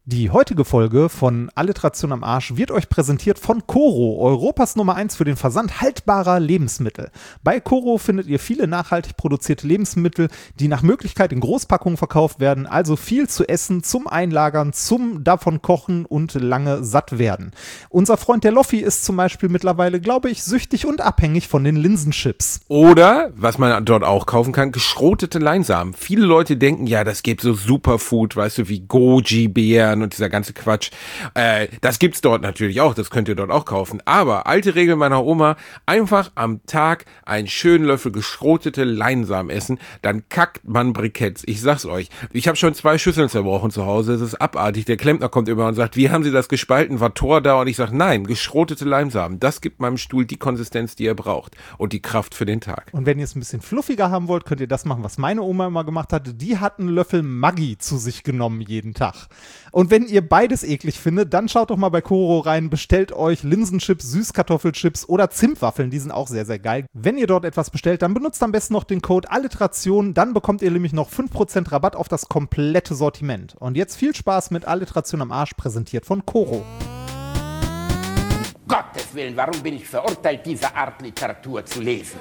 Die heutige Folge von Alliteration am Arsch wird euch präsentiert von Koro, Europas Nummer 1 für den Versand haltbarer Lebensmittel. Bei Koro findet ihr viele nachhaltig produzierte Lebensmittel, die nach Möglichkeit in Großpackungen verkauft werden, also viel zu essen, zum Einlagern, zum davon kochen und lange satt werden. Unser Freund der Loffi ist zum Beispiel mittlerweile, glaube ich, süchtig und abhängig von den Linsenchips. Oder, was man dort auch kaufen kann, geschrotete Leinsamen. Viele Leute denken, ja, das gibt so Superfood, weißt du, wie Goji-Beeren und dieser ganze Quatsch. Das gibt's dort natürlich auch, das könnt ihr dort auch kaufen. Aber alte Regel meiner Oma, einfach am Tag einen schönen Löffel geschrotete Leinsamen essen, dann kackt man Briketts. Ich sag's euch. Ich habe schon 2 Schüsseln zerbrochen zu Hause, es ist abartig. Der Klempner kommt immer und sagt, wie haben Sie das gespalten? War Tor da? Und ich sag, nein, geschrotete Leinsamen. Das gibt meinem Stuhl die Konsistenz, die er braucht und die Kraft für den Tag. Und wenn ihr es ein bisschen fluffiger haben wollt, könnt ihr das machen, was meine Oma immer gemacht hatte. Die hat einen Löffel Maggi zu sich genommen jeden Tag. Und wenn ihr beides eklig findet, dann schaut doch mal bei Koro rein, bestellt euch Linsenchips, Süßkartoffelchips oder Zimtwaffeln, die sind auch sehr, sehr geil. Wenn ihr dort etwas bestellt, dann benutzt am besten noch den Code Alliteration, dann bekommt ihr nämlich noch 5% Rabatt auf das komplette Sortiment. Und jetzt viel Spaß mit Alliteration am Arsch, präsentiert von Koro. Gottes Willen, warum bin ich verurteilt, diese Art Literatur zu lesen?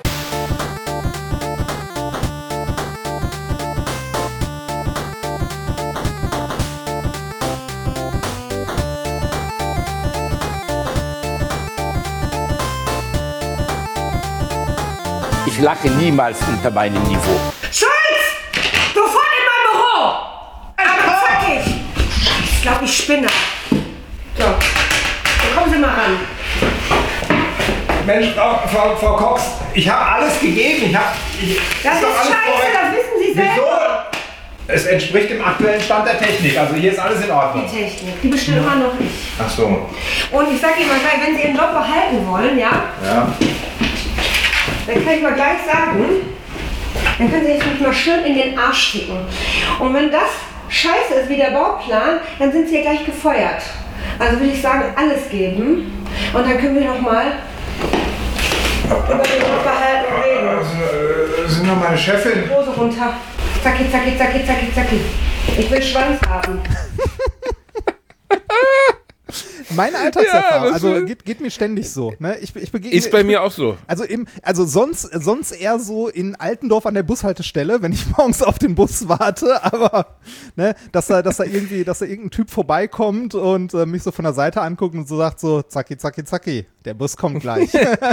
Ich lache niemals unter meinem Niveau. Schulz! Sofort in mein Büro! Aber zackig! Ich glaube, ich spinne. So, dann kommen Sie mal ran. Mensch, Frau Cox, ich habe alles gegeben. Das ist scheiße, das wissen Sie Wieso? selber. Es entspricht dem aktuellen Stand der Technik. Also hier ist alles in Ordnung. Die Technik, die bestimmt immer noch nicht. Ach so. Und ich sage Ihnen mal gleich, wenn Sie Ihren Job behalten wollen, ja, Ja. dann kann ich mal gleich sagen, dann können Sie sich mal schön in den Arsch schicken. Und wenn das scheiße ist wie der Bauplan, dann sind Sie ja gleich gefeuert. Also würde ich sagen, alles geben. Und dann können wir noch mal über den Job behalten reden. Also, sind noch meine Chefin. Hose runter. Zacki, zacki, zacki, zacki, zacki. Ich will Schwanz haben. Meine Alltagserfahrung, Ja, also geht mir ständig so. Ne? Ich begegne, Ist bei mir auch so. Also sonst eher so in Altendorf an der Bushaltestelle, wenn ich morgens auf den Bus warte, aber ne, dass da irgendein Typ vorbeikommt und mich so von der Seite anguckt und so sagt so, zacki, zacki, zacki, der Bus kommt gleich.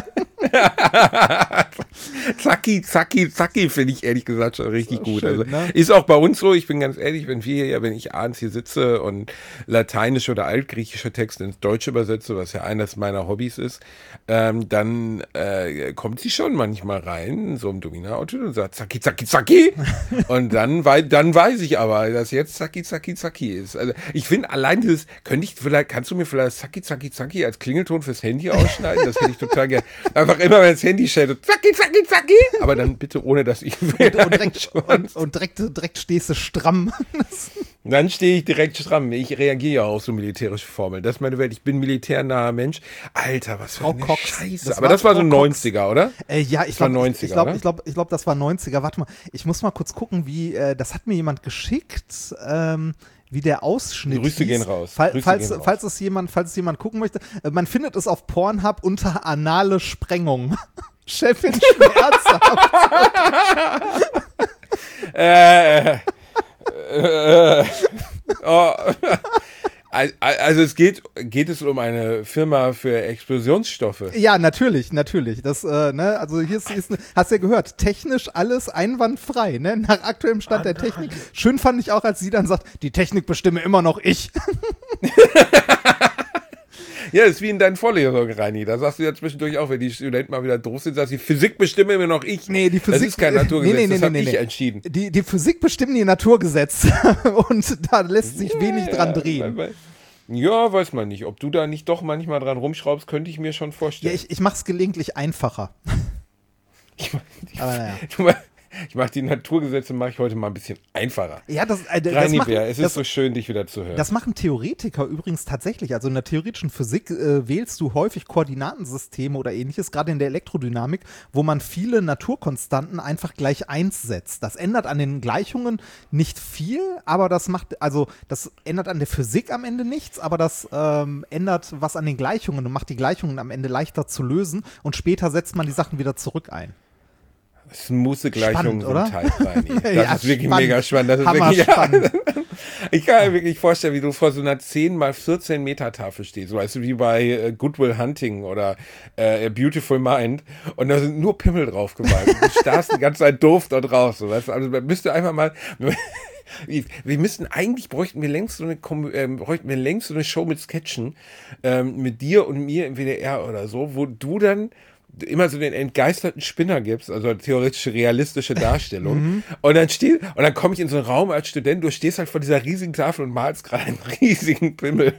Zacki, zacki, zacki finde ich ehrlich gesagt schon richtig gut. Schön, Also ne? ist auch bei uns so, ich bin ganz ehrlich, wenn ich abends hier sitze und lateinische oder altgriechische Texte ins Deutsche übersetze, was ja eines meiner Hobbys ist, dann kommt sie schon manchmal rein, so im Domina-Auto und sagt zacki, zacki, zacki. Und dann weiß ich aber, dass jetzt zacki, zacki, zacki ist. Also ich finde allein dieses, kannst du mir vielleicht zacki, zacki, zacki als Klingelton fürs Handy ausschneiden? Das hätte ich total gerne. Einfach immer, wenn das Handy schaltet, zacki, zacki, zacki. Aber dann bitte ohne, dass ich Und direkt stehst du stramm. Dann stehe ich direkt stramm. Ich reagiere ja auf so militärische Formeln. Das ist meine Welt. Ich bin militärnaher Mensch. Alter, was für Frau eine Cox. Scheiße. Aber das war so Frau Cox. 90er, oder? Ja, ich war glaube, 90er, ich glaube, das war 90er. Warte mal, ich muss mal kurz gucken, das hat mir jemand geschickt, wie der Ausschnitt Grüße hieß. gehen raus. Falls es jemand gucken möchte, man findet es auf Pornhub unter anale Sprengung. Chefin schmerzhaft. Oh. Also geht es um eine Firma für Explosionsstoffe. Ja, natürlich. Das, also hier ist, hast du ja gehört, technisch alles einwandfrei, ne? Nach aktuellem Stand der Technik. Schön fand ich auch, als sie dann sagt, die Technik bestimme immer noch ich. Ja, das ist wie in deinen Vorlesungen, Reini. Da sagst du ja zwischendurch auch, wenn die Studenten mal wieder doof sind, sagst du, die Physik bestimme immer noch ich. Nee, die Physik. Das ist kein Naturgesetz, das habe ich nee. entschieden. Die Physik bestimmen die Naturgesetze und da lässt sich wenig dran drehen. Ja, weiß man nicht. Ob du da nicht doch manchmal dran rumschraubst, könnte ich mir schon vorstellen. Ja, ich mach's gelegentlich einfacher. Aber naja. Ich mache die Naturgesetze heute mal ein bisschen einfacher. Ja, das Reinibär, es ist so schön, dich wieder zu hören. Das machen Theoretiker übrigens tatsächlich. Also in der theoretischen Physik wählst du häufig Koordinatensysteme oder ähnliches, gerade in der Elektrodynamik, wo man viele Naturkonstanten einfach gleich 1 setzt. Das ändert an den Gleichungen nicht viel, aber das ändert an der Physik am Ende nichts, aber das ändert was an den Gleichungen und macht die Gleichungen am Ende leichter zu lösen und später setzt man die Sachen wieder zurück ein. Smooth-Gleichungen sind Teig rein. Das Ja, ist wirklich spannend. mega spannend. Das ist Hammer wirklich, spannend. Ich kann mir wirklich vorstellen, wie du vor so einer 10x14 Meter Tafel stehst. So, weißt du, wie bei Good Will Hunting oder A Beautiful Mind. Und da sind nur Pimmel drauf gemalt. Du starrst die ganze Zeit doof da drauf. So, weißt du? Also müsste einfach mal... bräuchten wir längst so eine Show mit Sketchen mit dir und mir im WDR oder so, wo du dann immer so den entgeisterten Spinner gibst, also theoretische, realistische Darstellung. Und dann komme ich in so einen Raum als Student, du stehst halt vor dieser riesigen Tafel und malst gerade einen riesigen Pimmel.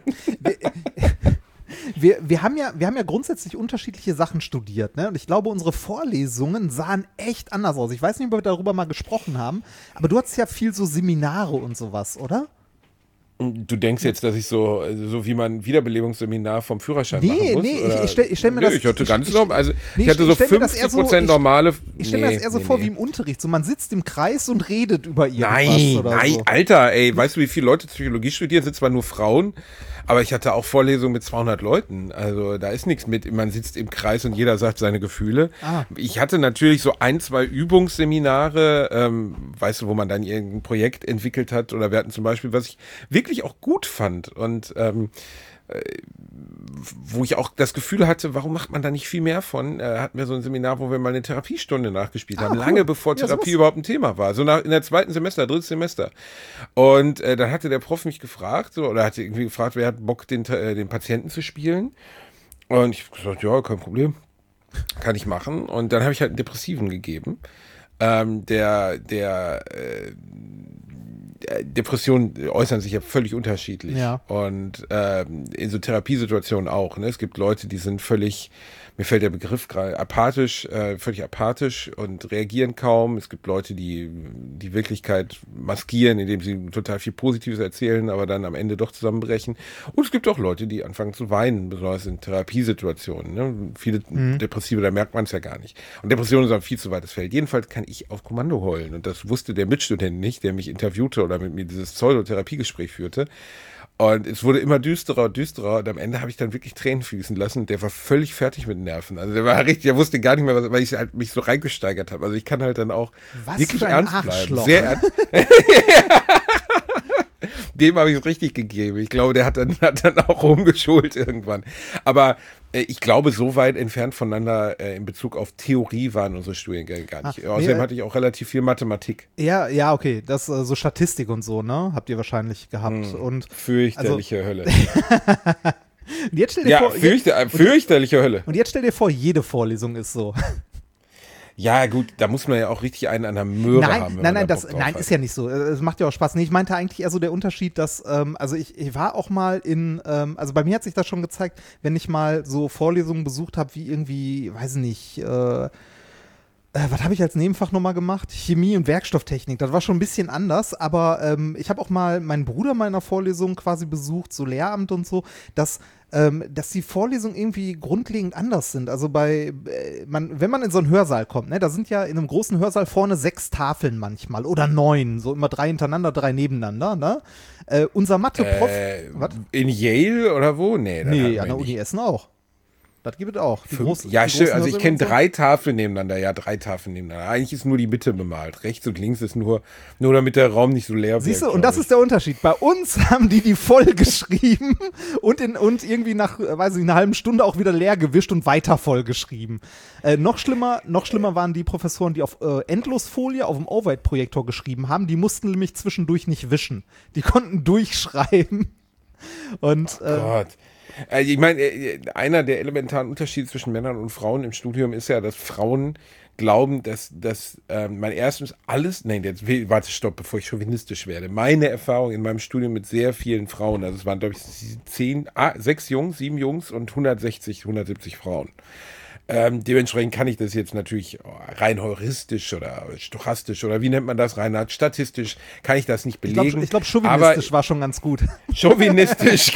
Wir haben ja grundsätzlich unterschiedliche Sachen studiert, ne? Und ich glaube, unsere Vorlesungen sahen echt anders aus. Ich weiß nicht, ob wir darüber mal gesprochen haben, aber du hattest ja viel so Seminare und sowas, oder? Du denkst jetzt, dass ich so wie man Wiederbelebungsseminar vom Führerschein machen muss? Nee, ich stell mir das... Ich hatte ganz normal, ich hatte so stell mir das eher 50% normale... Ich stelle mir das eher so vor wie im Unterricht. So, man sitzt im Kreis und redet über irgendwas Nein, so. Alter, ey, weißt du, wie viele Leute Psychologie studieren? Sind zwar nur Frauen, aber ich hatte auch Vorlesungen mit 200 Leuten. Also da ist nichts mit, man sitzt im Kreis und jeder sagt seine Gefühle. Ich hatte natürlich so 1-2 Übungsseminare, weißt du, wo man dann irgendein Projekt entwickelt hat. Oder wir hatten zum Beispiel, was ich wirklich auch gut fand und wo ich auch das Gefühl hatte, warum macht man da nicht viel mehr von, hatten wir so ein Seminar, wo wir mal eine Therapiestunde nachgespielt haben, lange bevor Therapie überhaupt ein Thema war, so in der zweiten Semester, drittes Semester. Und dann hatte der Prof mich gefragt, oder hatte irgendwie gefragt, wer hat Bock, den Patienten zu spielen? Und ich habe gesagt, ja, kein Problem, kann ich machen. Und dann habe ich halt einen Depressiven gegeben, Depressionen äußern sich ja völlig unterschiedlich. Ja. Und in so Therapiesituationen auch. Ne? Es gibt Leute, die sind völlig, mir fällt der Begriff gerade, völlig apathisch und reagieren kaum. Es gibt Leute, die die Wirklichkeit maskieren, indem sie total viel Positives erzählen, aber dann am Ende doch zusammenbrechen. Und es gibt auch Leute, die anfangen zu weinen, besonders in Therapiesituationen. Ne? Viele Depressive, da merkt man es ja gar nicht. Und Depressionen sind ein viel zu weites Feld. Jedenfalls kann ich auf Kommando heulen. Und das wusste der Mitstudent nicht, der mich interviewte oder mit mir dieses Pseudotherapiegespräch führte. Und es wurde immer düsterer und düsterer. Und am Ende habe ich dann wirklich Tränen fließen lassen. Der war völlig fertig mit den Nerven. Also der war richtig, der wusste gar nicht mehr, weil ich halt mich so reingesteigert habe. Also ich kann halt dann auch wirklich ernst bleiben. Sehr ernst. Dem habe ich es richtig gegeben. Ich glaube, der hat dann auch rumgeschult irgendwann. Aber ich glaube, so weit entfernt voneinander in Bezug auf Theorie waren unsere Studiengänge gar nicht. Außerdem hatte ich auch relativ viel Mathematik. Ja, okay. Das so Statistik und so, ne? Habt ihr wahrscheinlich gehabt. Und fürchterliche Hölle. Und jetzt stell dir vor, fürchterliche Hölle. Und jetzt stell dir vor, jede Vorlesung ist so. Ja, gut, da muss man ja auch richtig einen an der Möhre haben. Nein, ist ja nicht so. Es macht ja auch Spaß. Nee, ich meinte eigentlich eher so der Unterschied, dass, also ich war auch mal also bei mir hat sich das schon gezeigt, wenn ich mal so Vorlesungen besucht habe, wie irgendwie, weiß nicht, was habe ich als Nebenfach nochmal gemacht? Chemie und Werkstofftechnik. Das war schon ein bisschen anders, aber ich habe auch mal meinen Bruder mal in einer Vorlesung quasi besucht, so Lehramt und so, dass die Vorlesungen irgendwie grundlegend anders sind. Also wenn man in so einen Hörsaal kommt, ne, da sind ja in einem großen Hörsaal vorne 6 Tafeln manchmal oder 9, so immer 3 hintereinander, 3 nebeneinander, ne? Unser Mathe-Prof. In Yale oder wo? Nee, an der Uni Essen auch. Das gibt es auch. Stimmt. Also ich kenne 3 Tafeln nebeneinander. Ja, 3 Tafeln nebeneinander. Eigentlich ist nur die Mitte bemalt. Rechts und links ist nur damit der Raum nicht so leer wird. Siehst du, und das ist der Unterschied. Bei uns haben die voll geschrieben und irgendwie nach, weiß ich, einer halben Stunde auch wieder leer gewischt und weiter voll geschrieben. Noch schlimmer waren die Professoren, die auf Endlosfolie auf dem Overhead-Projektor geschrieben haben. Die mussten nämlich zwischendurch nicht wischen. Die konnten durchschreiben. Und, Gott. Ich meine, einer der elementaren Unterschiede zwischen Männern und Frauen im Studium ist ja, dass Frauen glauben, dass man erstens alles, warte, stopp, bevor ich chauvinistisch werde. Meine Erfahrung in meinem Studium mit sehr vielen Frauen, also es waren, glaube ich, 7 Jungs und 170 Frauen. Dementsprechend kann ich das jetzt natürlich rein heuristisch oder stochastisch oder wie nennt man das, Reinhard? Statistisch kann ich das nicht belegen. Ich glaube, chauvinistisch war schon ganz gut. Chauvinistisch.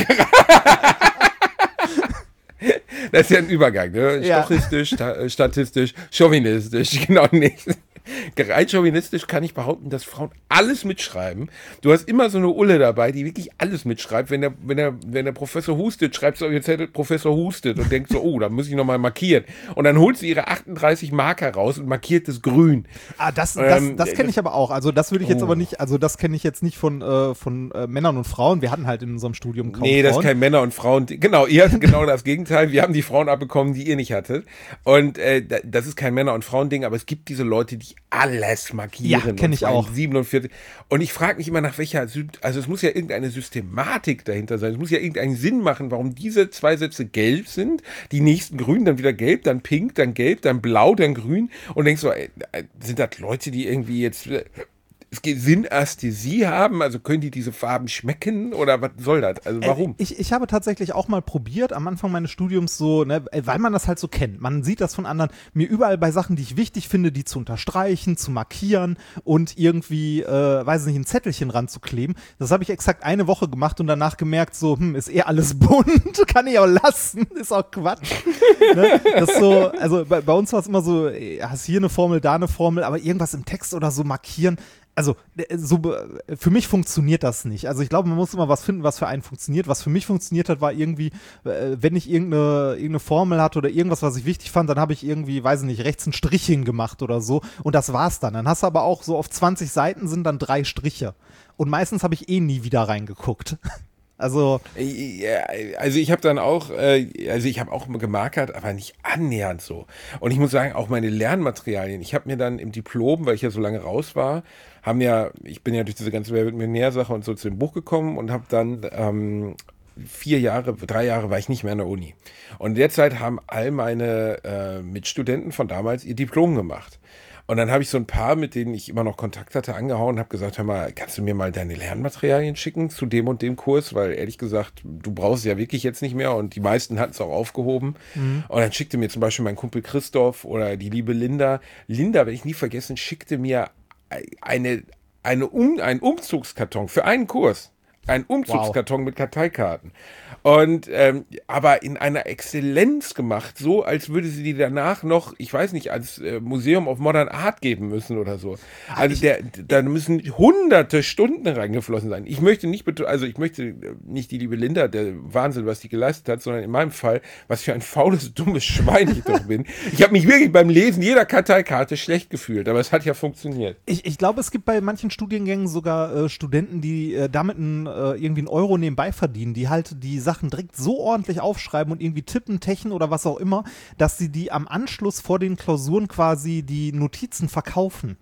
Das ist ja ein Übergang, ne? Stochistisch, statistisch, chauvinistisch, genau nicht. Rein chauvinistisch kann ich behaupten, dass Frauen alles mitschreiben. Du hast immer so eine Ulle dabei, die wirklich alles mitschreibt. Wenn der Professor hustet, schreibt sie auf ihr Zettel, Professor hustet und denkt so, oh, da muss ich nochmal markieren. Und dann holt sie ihre 38 Marker raus und markiert das grün. Das kenne ich aber auch. Also das würde ich jetzt aber nicht, also das kenne ich jetzt nicht von Männern und Frauen. Wir hatten halt in unserem Studium kaum Frauen. Das ist kein Männer und Frauen. Genau, ihr hattet genau das Gegenteil. Wir haben die Frauen abbekommen, die ihr nicht hattet. Und das ist kein Männer- und Frauending, aber es gibt diese Leute, die alles markieren. Ja, kenne ich auch. 47. Und ich frage mich immer nach welcher, also es muss ja irgendeine Systematik dahinter sein. Es muss ja irgendeinen Sinn machen, warum diese 2 Sätze gelb sind, die nächsten grün, dann wieder gelb, dann pink, dann gelb, dann blau, dann grün. Und denkst so, sind das Leute, die irgendwie jetzt Sinnästhesie haben? Also können die diese Farben schmecken oder was soll das? Also warum? Ich habe tatsächlich auch mal probiert, am Anfang meines Studiums so, ne, weil man das halt so kennt. Man sieht das von anderen, mir überall bei Sachen, die ich wichtig finde, die zu unterstreichen, zu markieren und irgendwie, weiß nicht, ein Zettelchen ranzukleben. Das habe ich exakt eine Woche gemacht und danach gemerkt, so, ist eh alles bunt, kann ich auch lassen, ist auch Quatsch. Ne? Das ist so, also bei uns war es immer so, hast hier eine Formel, da eine Formel, aber irgendwas im Text oder so markieren. Also, für mich funktioniert das nicht. Also ich glaube, man muss immer was finden, was für einen funktioniert. Was für mich funktioniert hat, war irgendwie, wenn ich irgendeine Formel hatte oder irgendwas, was ich wichtig fand, dann habe ich irgendwie, weiß ich nicht, rechts einen Strich hingemacht oder so. Und das war's dann. Dann hast du aber auch so auf 20 Seiten sind dann 3 Striche. Und meistens habe ich nie wieder reingeguckt. Also ich habe dann auch, ich habe auch gemarkert, aber nicht annähernd so. Und ich muss sagen, auch meine Lernmaterialien, ich habe mir dann im Diplom, weil ich ja so lange raus war, ich bin ja durch diese ganze Millionärsache und so zu dem Buch gekommen und habe dann 3 Jahre war ich nicht mehr an der Uni. Und in der Zeit haben all meine Mitstudenten von damals ihr Diplom gemacht. Und dann habe ich so ein paar, mit denen ich immer noch Kontakt hatte, angehauen und habe gesagt, hör mal, kannst du mir mal deine Lernmaterialien schicken zu dem und dem Kurs? Weil ehrlich gesagt, du brauchst es ja wirklich jetzt nicht mehr und die meisten hatten es auch aufgehoben. Und dann schickte mir zum Beispiel mein Kumpel Christoph oder die liebe Linda. Linda, werde ich nie vergessen, schickte mir einen Umzugskarton für einen Kurs. Ein Umzugskarton mit Karteikarten. Und aber in einer Exzellenz gemacht, so als würde sie die danach noch, ich weiß nicht, als Museum of Modern Art geben müssen oder so. Also da müssen hunderte Stunden reingeflossen sein. Ich möchte nicht die liebe Linda, der Wahnsinn, was die geleistet hat, sondern in meinem Fall, was für ein faules, dummes Schwein ich doch bin. Ich habe mich wirklich beim Lesen jeder Karteikarte schlecht gefühlt, aber es hat ja funktioniert. Ich glaube, es gibt bei manchen Studiengängen sogar Studenten, die damit irgendwie einen Euro nebenbei verdienen, die halt die Sachen direkt so ordentlich aufschreiben und irgendwie tippen, techen oder was auch immer, dass sie die am Anschluss vor den Klausuren quasi die Notizen verkaufen.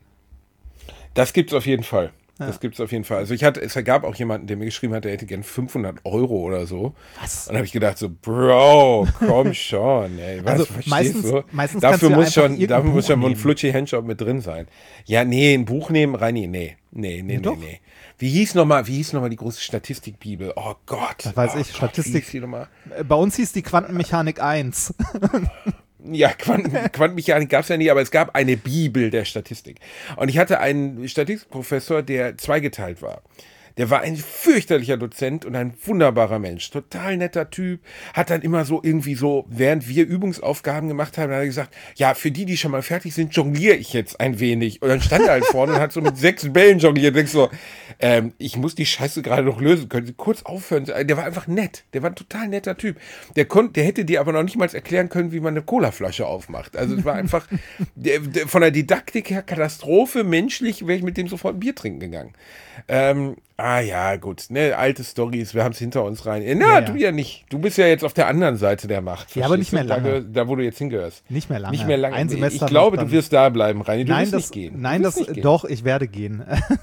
Das gibt's auf jeden Fall. Ja. Das gibt's auf jeden Fall. Also es gab auch jemanden, der mir geschrieben hat, der hätte gern 500 Euro oder so. Was? Und dann habe ich gedacht so, Bro, komm schon, ey. Was, also verstehst du? Meistens dafür muss schon nehmen. ein Flutschi-Handjob mit drin sein. Ja, nee, ein Buch nehmen, Reini, nee. Wie hieß nochmal die große Statistikbibel? Oh Gott. Das weiß ich, Statistik. Wie hieß die bei uns hieß die Quantenmechanik 1. Ja, Quantenmechanik gab es ja nie, aber es gab eine Bibel der Statistik. Und ich hatte einen Statistikprofessor, der zweigeteilt war. Der war ein fürchterlicher Dozent und ein wunderbarer Mensch. Total netter Typ. Hat dann immer so irgendwie so, während wir Übungsaufgaben gemacht haben, hat er gesagt, ja, für die schon mal fertig sind, jongliere ich jetzt ein wenig. Und dann stand er halt vorne und hat so mit 6 Bällen jongliert. Denkst so, ich muss die Scheiße gerade noch lösen. Können Sie kurz aufhören? Der war einfach nett. Der war ein total netter Typ. Der hätte dir aber noch nicht mal erklären können, wie man eine Colaflasche aufmacht. Also es war einfach von der Didaktik her Katastrophe. Menschlich wäre ich mit dem sofort ein Bier trinken gegangen. Ja, gut, ne, alte Storys, wir haben es hinter uns rein. Du ja nicht. Du bist ja jetzt auf der anderen Seite der Macht. Ja, aber nicht mehr lange. Da, wo du jetzt hingehörst. Nicht mehr lange. Nicht mehr lange. Ein Semester ich glaube, du wirst da bleiben, Reini. Du wirst nicht gehen. Doch, ich werde gehen.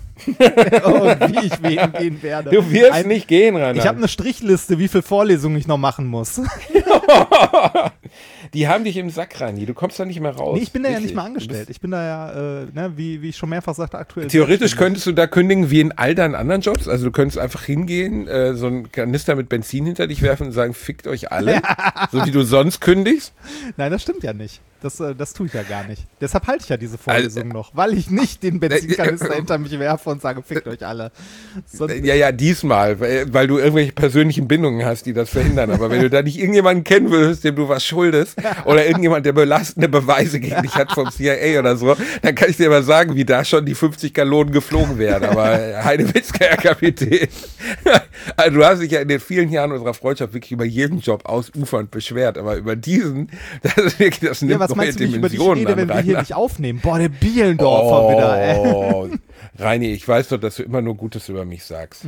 Wie ich gehen werde. Du wirst nicht gehen, Rainer. Ich habe eine Strichliste, wie viele Vorlesungen ich noch machen muss. Die haben dich im Sack, Rani. Du kommst da nicht mehr raus. Nee, ich bin da ja Wirklich. nicht mal angestellt. Ich bin da ja, wie ich schon mehrfach sagte, aktuell. Theoretisch könntest du da kündigen wie in all deinen anderen Jobs. Also du könntest einfach hingehen, so einen Kanister mit Benzin hinter dich werfen und sagen, fickt euch alle. So wie du sonst kündigst. Nein, das stimmt ja nicht. Das tue ich ja gar nicht. Deshalb halte ich ja diese Vorlesung noch, weil ich nicht den Benzinkanister hinter mich werfe und sage, fickt euch alle. Ja, diesmal, weil du irgendwelche persönlichen Bindungen hast, die das verhindern. Aber wenn du da nicht irgendjemanden kennen würdest, dem du was schuldest, oder irgendjemand, der belastende Beweise gegen dich hat vom CIA oder so, dann kann ich dir mal sagen, wie da schon die 50 Gallonen geflogen werden. Aber Heidewitzka, Herr Kapitän. Also du hast dich ja in den vielen Jahren unserer Freundschaft wirklich über jeden Job ausufernd beschwert, aber über diesen, das ist wirklich, das nimmt was meinst du, wie ich über dich Dimensionen rede, wenn wir hier Rainer. nicht aufnehmen? Boah, der Bielendorfer wieder, ey. Reini, ich weiß doch, dass du immer nur Gutes über mich sagst.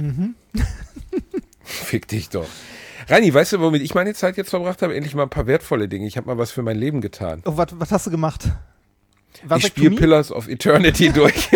Fick dich doch. Reini, weißt du, womit ich meine Zeit jetzt verbracht habe? Endlich mal ein paar wertvolle Dinge. Ich habe mal was für mein Leben getan. Oh, was hast du gemacht? Ich spiele Pillars of Eternity durch.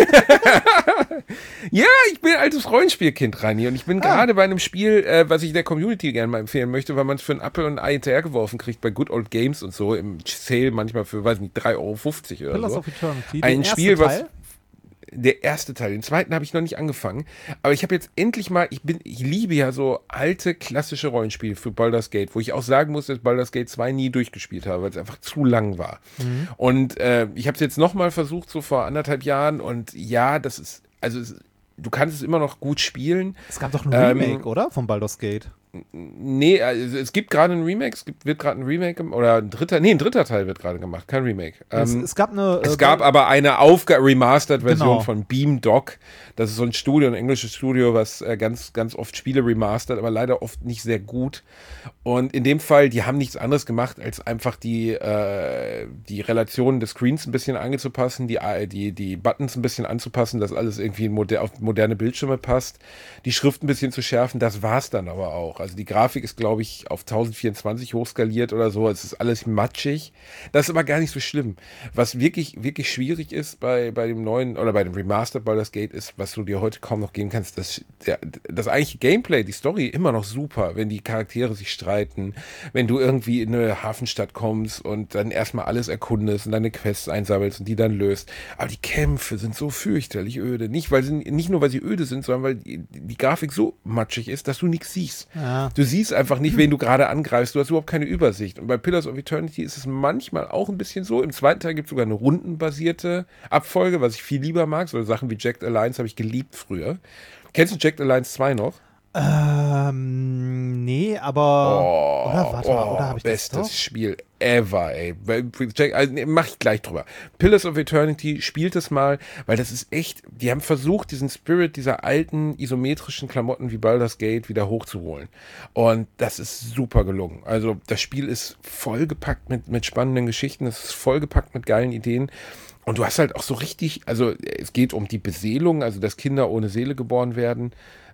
Ja, ich bin ein altes Rollenspielkind, Reini. Und ich bin gerade bei einem Spiel, was ich der Community gerne mal empfehlen möchte, weil man es für einen Apfel und ein Ei hinterhergeworfen kriegt bei Good Old Games und so im Sale manchmal für, weiß nicht, 3,50 € oder Pillars so. of Eternity, Ein Spiel, was Teil? der erste Teil, den zweiten habe ich noch nicht angefangen, aber ich habe jetzt endlich mal, ich liebe ja so alte, klassische Rollenspiele für Baldur's Gate, wo ich auch sagen muss, dass Baldur's Gate 2 nie durchgespielt habe, weil es einfach zu lang war. Und ich habe es jetzt nochmal versucht, so vor 1,5 Jahren und ja, das ist, also du kannst es immer noch gut spielen. Es gab doch ein Remake, oder? Von Baldur's Gate. Nee, also es gibt gerade ein Remake, wird gerade ein Remake, oder ein dritter Teil wird gerade gemacht, kein Remake. Es gab eine... Es gab aber eine Remastered-Version Genau. von Beamdog. Das ist so ein Studio, ein englisches Studio, was ganz, ganz oft Spiele remastert, aber leider oft nicht sehr gut. Und in dem Fall, die haben nichts anderes gemacht, als einfach die Relationen des Screens ein bisschen anzupassen, die Buttons ein bisschen anzupassen, dass alles irgendwie auf moderne Bildschirme passt, die Schrift ein bisschen zu schärfen, das war's dann aber auch. Also die Grafik ist, glaube ich, auf 1024 hochskaliert oder so. Es ist alles matschig. Das ist aber gar nicht so schlimm. Was wirklich, wirklich schwierig ist bei dem neuen oder bei dem Remastered Baldur's Gate ist, was du dir heute kaum noch geben kannst, das eigentliche Gameplay, die Story immer noch super, wenn die Charaktere sich streiten, wenn du irgendwie in eine Hafenstadt kommst und dann erstmal alles erkundest und deine Quests einsammelst und die dann löst. Aber die Kämpfe sind so fürchterlich öde. Nicht nur, weil sie öde sind, sondern weil die Grafik so matschig ist, dass du nichts siehst. Ja. Du siehst einfach nicht, wen du gerade angreifst. Du hast überhaupt keine Übersicht. Und bei Pillars of Eternity ist es manchmal auch ein bisschen so. Im zweiten Teil gibt es sogar eine rundenbasierte Abfolge, was ich viel lieber mag. So Sachen wie Jacked Alliance habe ich geliebt früher. Kennst du Jacked Alliance 2 noch? Nee, aber... oder warte mal, oder habe ich das bestes doch? Spiel ever, ey. Mach ich gleich drüber. Pillars of Eternity, spielt es mal, weil das ist echt, die haben versucht, diesen Spirit dieser alten isometrischen Klamotten wie Baldur's Gate wieder hochzuholen. Und das ist super gelungen. Also das Spiel ist vollgepackt mit spannenden Geschichten, es ist vollgepackt mit geilen Ideen. Und du hast halt auch so richtig, also es geht um die Beseelung, also dass Kinder ohne Seele geboren werden.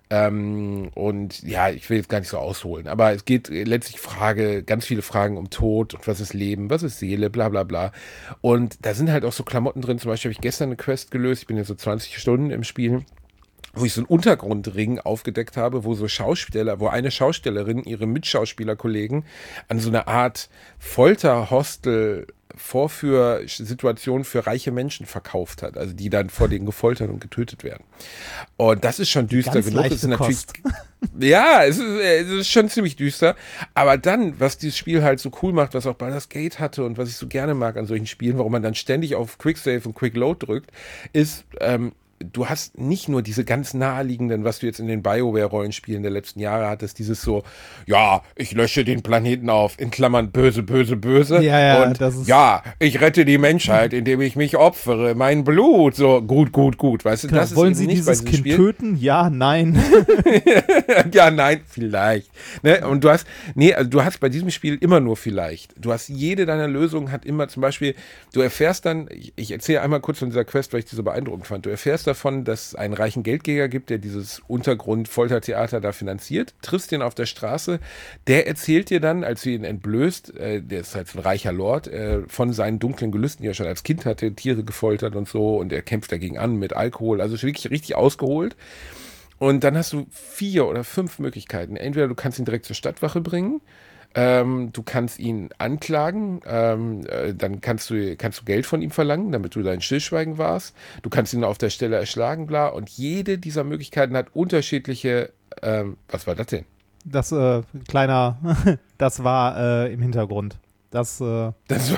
Und ja, ich will jetzt gar nicht so ausholen, aber es geht letztlich ganz viele Fragen um Tod und was ist Leben, was ist Seele, bla bla bla. Und da sind halt auch so Klamotten drin, zum Beispiel habe ich gestern eine Quest gelöst, ich bin jetzt so 20 Stunden im Spiel, wo ich so einen Untergrundring aufgedeckt habe, wo eine Schaustellerin ihre Mitschauspielerkollegen an so eine Art Folterhostel Vorführsituation für reiche Menschen verkauft hat, also die dann vor denen gefoltert und getötet werden. Und das ist schon düster Ganz genug. leichte Es ist natürlich, Kost. ja, es ist schon ziemlich düster. Aber dann, was dieses Spiel halt so cool macht, was auch Baldur's Gate hatte und was ich so gerne mag an solchen Spielen, warum man dann ständig auf Quick Save und Quick Load drückt, ist, du hast nicht nur diese ganz naheliegenden, was du jetzt in den BioWare-Rollenspielen der letzten Jahre hattest, dieses so, ja, ich lösche den Planeten auf, in Klammern böse, böse, böse. Ja, und das ist- ja, ich rette die Menschheit, indem ich mich opfere, mein Blut, so gut, gut, gut. Weißt du, Genau. das ist Wollen eben Sie nicht bei dieses diesem Kind Spiel. töten? Ja, nein. Ja, nein, vielleicht. Ne? Und du hast bei diesem Spiel immer nur vielleicht. Du hast jede deiner Lösungen hat immer zum Beispiel, du erfährst dann, ich erzähle einmal kurz von dieser Quest, weil ich die so beeindruckend fand. Du erfährst davon, dass es einen reichen Geldgeber gibt, der dieses Untergrund-Foltertheater da finanziert, triffst den auf der Straße, der erzählt dir dann, als du ihn entblößt, der ist halt so ein reicher Lord, von seinen dunklen Gelüsten, die er schon als Kind hatte, Tiere gefoltert und so, und er kämpft dagegen an mit Alkohol, also wirklich richtig ausgeholt. Und dann hast du 4 oder 5 Möglichkeiten. Entweder du kannst ihn direkt zur Stadtwache bringen, Du kannst ihn anklagen, dann kannst du Geld von ihm verlangen, damit du dein Stillschweigen warst. Du kannst ihn auf der Stelle erschlagen, bla. Und jede dieser Möglichkeiten hat unterschiedliche, was war das denn? Das das war im Hintergrund. Das war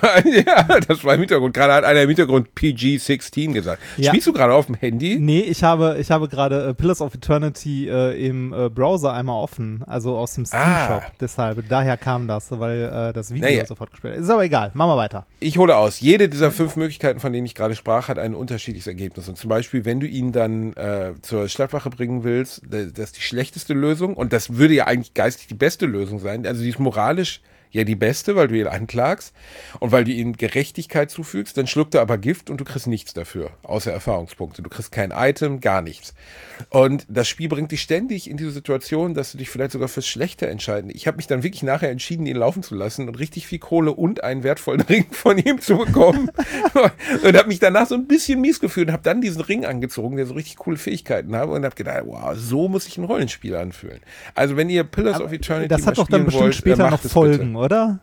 im Hintergrund. Gerade hat einer im Hintergrund PG-16 gesagt. Ja. Spielst du gerade auf dem Handy? Nee, ich habe gerade Pillars of Eternity im Browser einmal offen, also aus dem Steam-Shop. Deshalb, daher kam das, weil das Video sofort gespielt hat. Ist aber egal, machen wir weiter. Ich hole aus. Jede dieser 5 Möglichkeiten, von denen ich gerade sprach, hat ein unterschiedliches Ergebnis. Und zum Beispiel, wenn du ihn dann zur Stadtwache bringen willst, das ist die schlechteste Lösung. Und das würde ja eigentlich geistig die beste Lösung sein. Also die ist moralisch ja die beste, weil du ihn anklagst und weil du ihm Gerechtigkeit zufügst, dann schluckt er aber Gift und du kriegst nichts dafür, außer Erfahrungspunkte. Du kriegst kein Item, gar nichts. Und das Spiel bringt dich ständig in diese Situation, dass du dich vielleicht sogar fürs Schlechte entscheiden. Ich habe mich dann wirklich nachher entschieden, ihn laufen zu lassen und richtig viel Kohle und einen wertvollen Ring von ihm zu bekommen. Und habe mich danach so ein bisschen mies gefühlt und habe dann diesen Ring angezogen, der so richtig coole Fähigkeiten hat und habe gedacht, wow, so muss sich ein Rollenspiel anfühlen. Also wenn ihr Pillars of Eternity das hat doch dann bestimmt später noch Folgen, oder?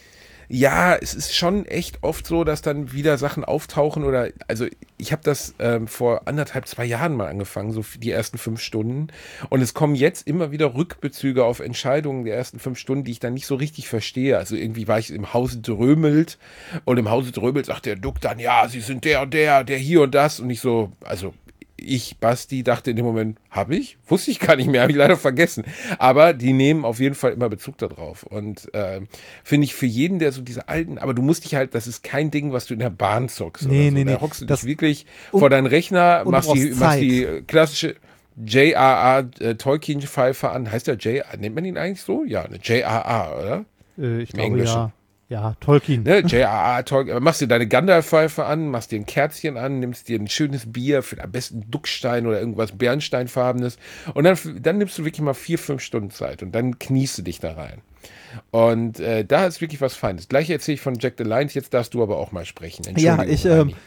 Ja, es ist schon echt oft so, dass dann wieder Sachen auftauchen oder, also ich habe das vor 2 Jahren mal angefangen, so die ersten 5 Stunden und es kommen jetzt immer wieder Rückbezüge auf Entscheidungen der ersten 5 Stunden, die ich dann nicht so richtig verstehe. Also irgendwie war ich im Hause Drömelt und im Hause Drömelt sagt der Duck dann, ja, sie sind der und der hier und das und ich so, also ich, Basti, dachte in dem Moment, wusste ich gar nicht mehr, habe ich leider vergessen. Aber die nehmen auf jeden Fall immer Bezug darauf. Und finde ich für jeden, der so diese alten, aber du musst dich halt, das ist kein Ding, was du in der Bahn zockst. Nee. Da hockst du dich wirklich vor deinen Rechner, machst die klassische J.R.R. Tolkien-Pfeife an. Heißt der J.R.R.? Nennt man ihn eigentlich so? Ja, eine J.R.R., oder? Ich glaube, ja. Ja, Tolkien. Ne, J.R.R. Tolkien. Machst dir deine Gandalf-Pfeife an, machst dir ein Kerzchen an, nimmst dir ein schönes Bier, für am besten Duckstein oder irgendwas Bernsteinfarbenes und dann nimmst du wirklich mal 4-5 Stunden Zeit und dann kniest du dich da rein. Und da ist wirklich was Feines. Gleich erzähle ich von Jack the Lions, jetzt darfst du aber auch mal sprechen. Ja, ich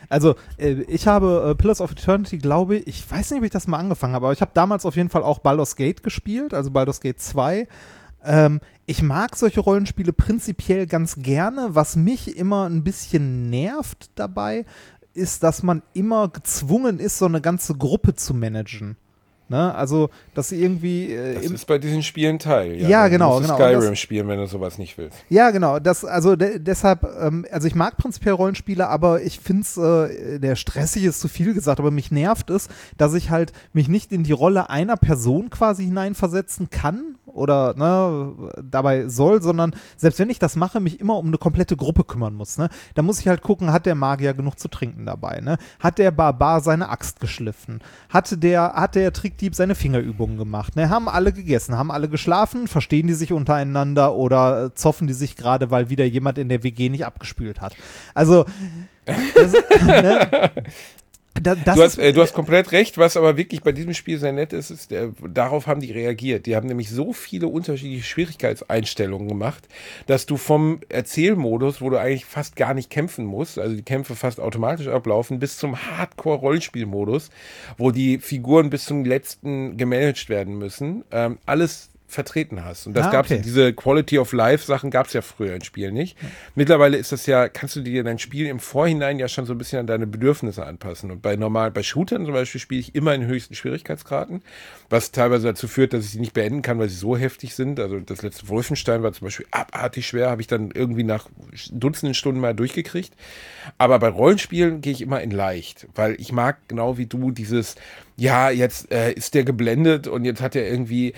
habe Pillars of Eternity, glaube ich weiß nicht, ob ich das mal angefangen habe, aber ich habe damals auf jeden Fall auch Baldur's Gate gespielt, also Baldur's Gate 2. Ich mag solche Rollenspiele prinzipiell ganz gerne. Was mich immer ein bisschen nervt dabei, ist, dass man immer gezwungen ist, so eine ganze Gruppe zu managen. Ne? Also, dass irgendwie. Das ist bei diesen Spielen Teil. Ja, genau. Du musst Skyrim spielen, wenn du sowas nicht willst. Ja, genau. Deshalb, also ich mag prinzipiell Rollenspiele, aber ich finde es, der stressig ist zu viel gesagt, aber mich nervt es, dass ich halt mich nicht in die Rolle einer Person quasi hineinversetzen kann oder dabei soll, sondern selbst wenn ich das mache, mich immer um eine komplette Gruppe kümmern muss. Ne? Da muss ich halt gucken, hat der Magier genug zu trinken dabei? Ne? Hat der Barbar seine Axt geschliffen? Hat der Trickdieb seine Fingerübungen gemacht? Ne? Haben alle gegessen? Haben alle geschlafen? Verstehen die sich untereinander oder zoffen die sich gerade, weil wieder jemand in der WG nicht abgespült hat? Also Du hast komplett recht, was aber wirklich bei diesem Spiel sehr nett ist, darauf haben die reagiert. Die haben nämlich so viele unterschiedliche Schwierigkeitseinstellungen gemacht, dass du vom Erzählmodus, wo du eigentlich fast gar nicht kämpfen musst, also die Kämpfe fast automatisch ablaufen, bis zum Hardcore-Rollenspielmodus, wo die Figuren bis zum letzten gemanagt werden müssen, alles vertreten hast. Und das gab's diese Quality of Life Sachen gab es ja früher in Spielen nicht. Ja. Mittlerweile ist das ja, kannst du dir dein Spiel im Vorhinein ja schon so ein bisschen an deine Bedürfnisse anpassen. Und bei Shootern zum Beispiel spiele ich immer in höchsten Schwierigkeitsgraden, was teilweise dazu führt, dass ich sie nicht beenden kann, weil sie so heftig sind. Also das letzte Wolfenstein war zum Beispiel abartig schwer, habe ich dann irgendwie nach Dutzenden Stunden mal durchgekriegt. Aber bei Rollenspielen gehe ich immer in leicht, weil ich mag genau wie du dieses ja, jetzt ist der geblendet und jetzt hat er irgendwie,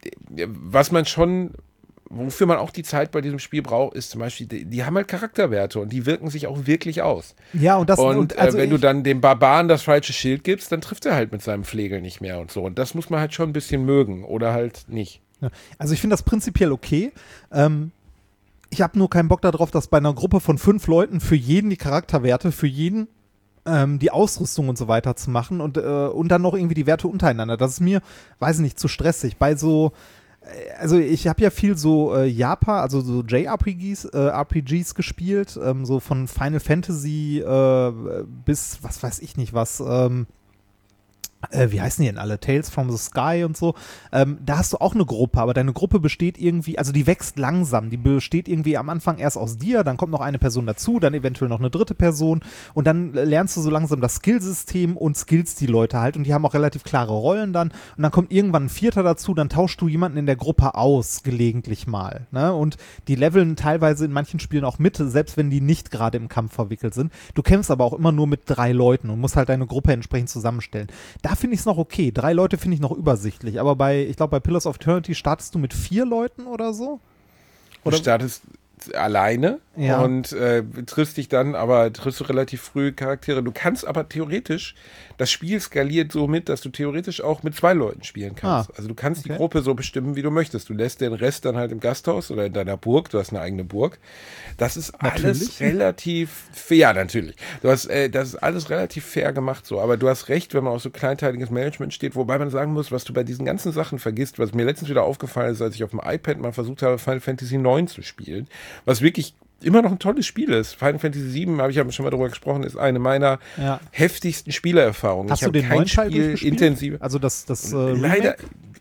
wofür man auch die Zeit bei diesem Spiel braucht, ist zum Beispiel, die haben halt Charakterwerte und die wirken sich auch wirklich aus. Ja, wenn du dann dem Barbaren das falsche Schild gibst, dann trifft er halt mit seinem Flegel nicht mehr und so. Und das muss man halt schon ein bisschen mögen oder halt nicht. Ja, also ich finde das prinzipiell okay. Ich habe nur keinen Bock darauf, dass bei einer Gruppe von 5 Leuten für jeden die Charakterwerte, für jeden die Ausrüstung und so weiter zu machen und dann noch irgendwie die Werte untereinander. Das ist mir, weiß ich nicht, zu stressig. Bei so, also ich habe ja viel so Japan, also so JRPGs gespielt, so von Final Fantasy bis was weiß ich nicht was, wie heißen die denn alle? Tales from the Sky und so. Da hast du auch eine Gruppe, aber deine Gruppe besteht irgendwie, also die wächst langsam. Die besteht irgendwie am Anfang erst aus dir, dann kommt noch eine Person dazu, dann eventuell noch eine dritte Person und dann lernst du so langsam das Skillsystem und skillst die Leute halt und die haben auch relativ klare Rollen dann und dann kommt irgendwann ein Vierter dazu, dann tauschst du jemanden in der Gruppe aus, gelegentlich mal. Ne? Und die leveln teilweise in manchen Spielen auch mit, selbst wenn die nicht gerade im Kampf verwickelt sind. Du kämpfst aber auch immer nur mit 3 Leuten und musst halt deine Gruppe entsprechend zusammenstellen. Da finde ich es noch okay. 3 Leute finde ich noch übersichtlich. Aber ich glaube, bei Pillars of Eternity startest du mit 4 Leuten oder so? Oder? Du startest alleine und triffst du relativ früh Charaktere. Du kannst aber theoretisch, das Spiel skaliert so mit, dass du theoretisch auch mit 2 Leuten spielen kannst. Also du kannst die Gruppe so bestimmen, wie du möchtest. Du lässt den Rest dann halt im Gasthaus oder in deiner Burg. Du hast eine eigene Burg. Das ist alles relativ fair, natürlich. Das ist alles relativ fair gemacht so. Aber du hast recht, wenn man auf so kleinteiliges Management steht, wobei man sagen muss, was du bei diesen ganzen Sachen vergisst, was mir letztens wieder aufgefallen ist, als ich auf dem iPad mal versucht habe, Final Fantasy 9 zu spielen, was wirklich immer noch ein tolles Spiel ist. Final Fantasy 7, habe ich ja schon mal darüber gesprochen, ist eine meiner heftigsten Spielerfahrungen. Hast du den neuen Teil intensiv. Also das leider.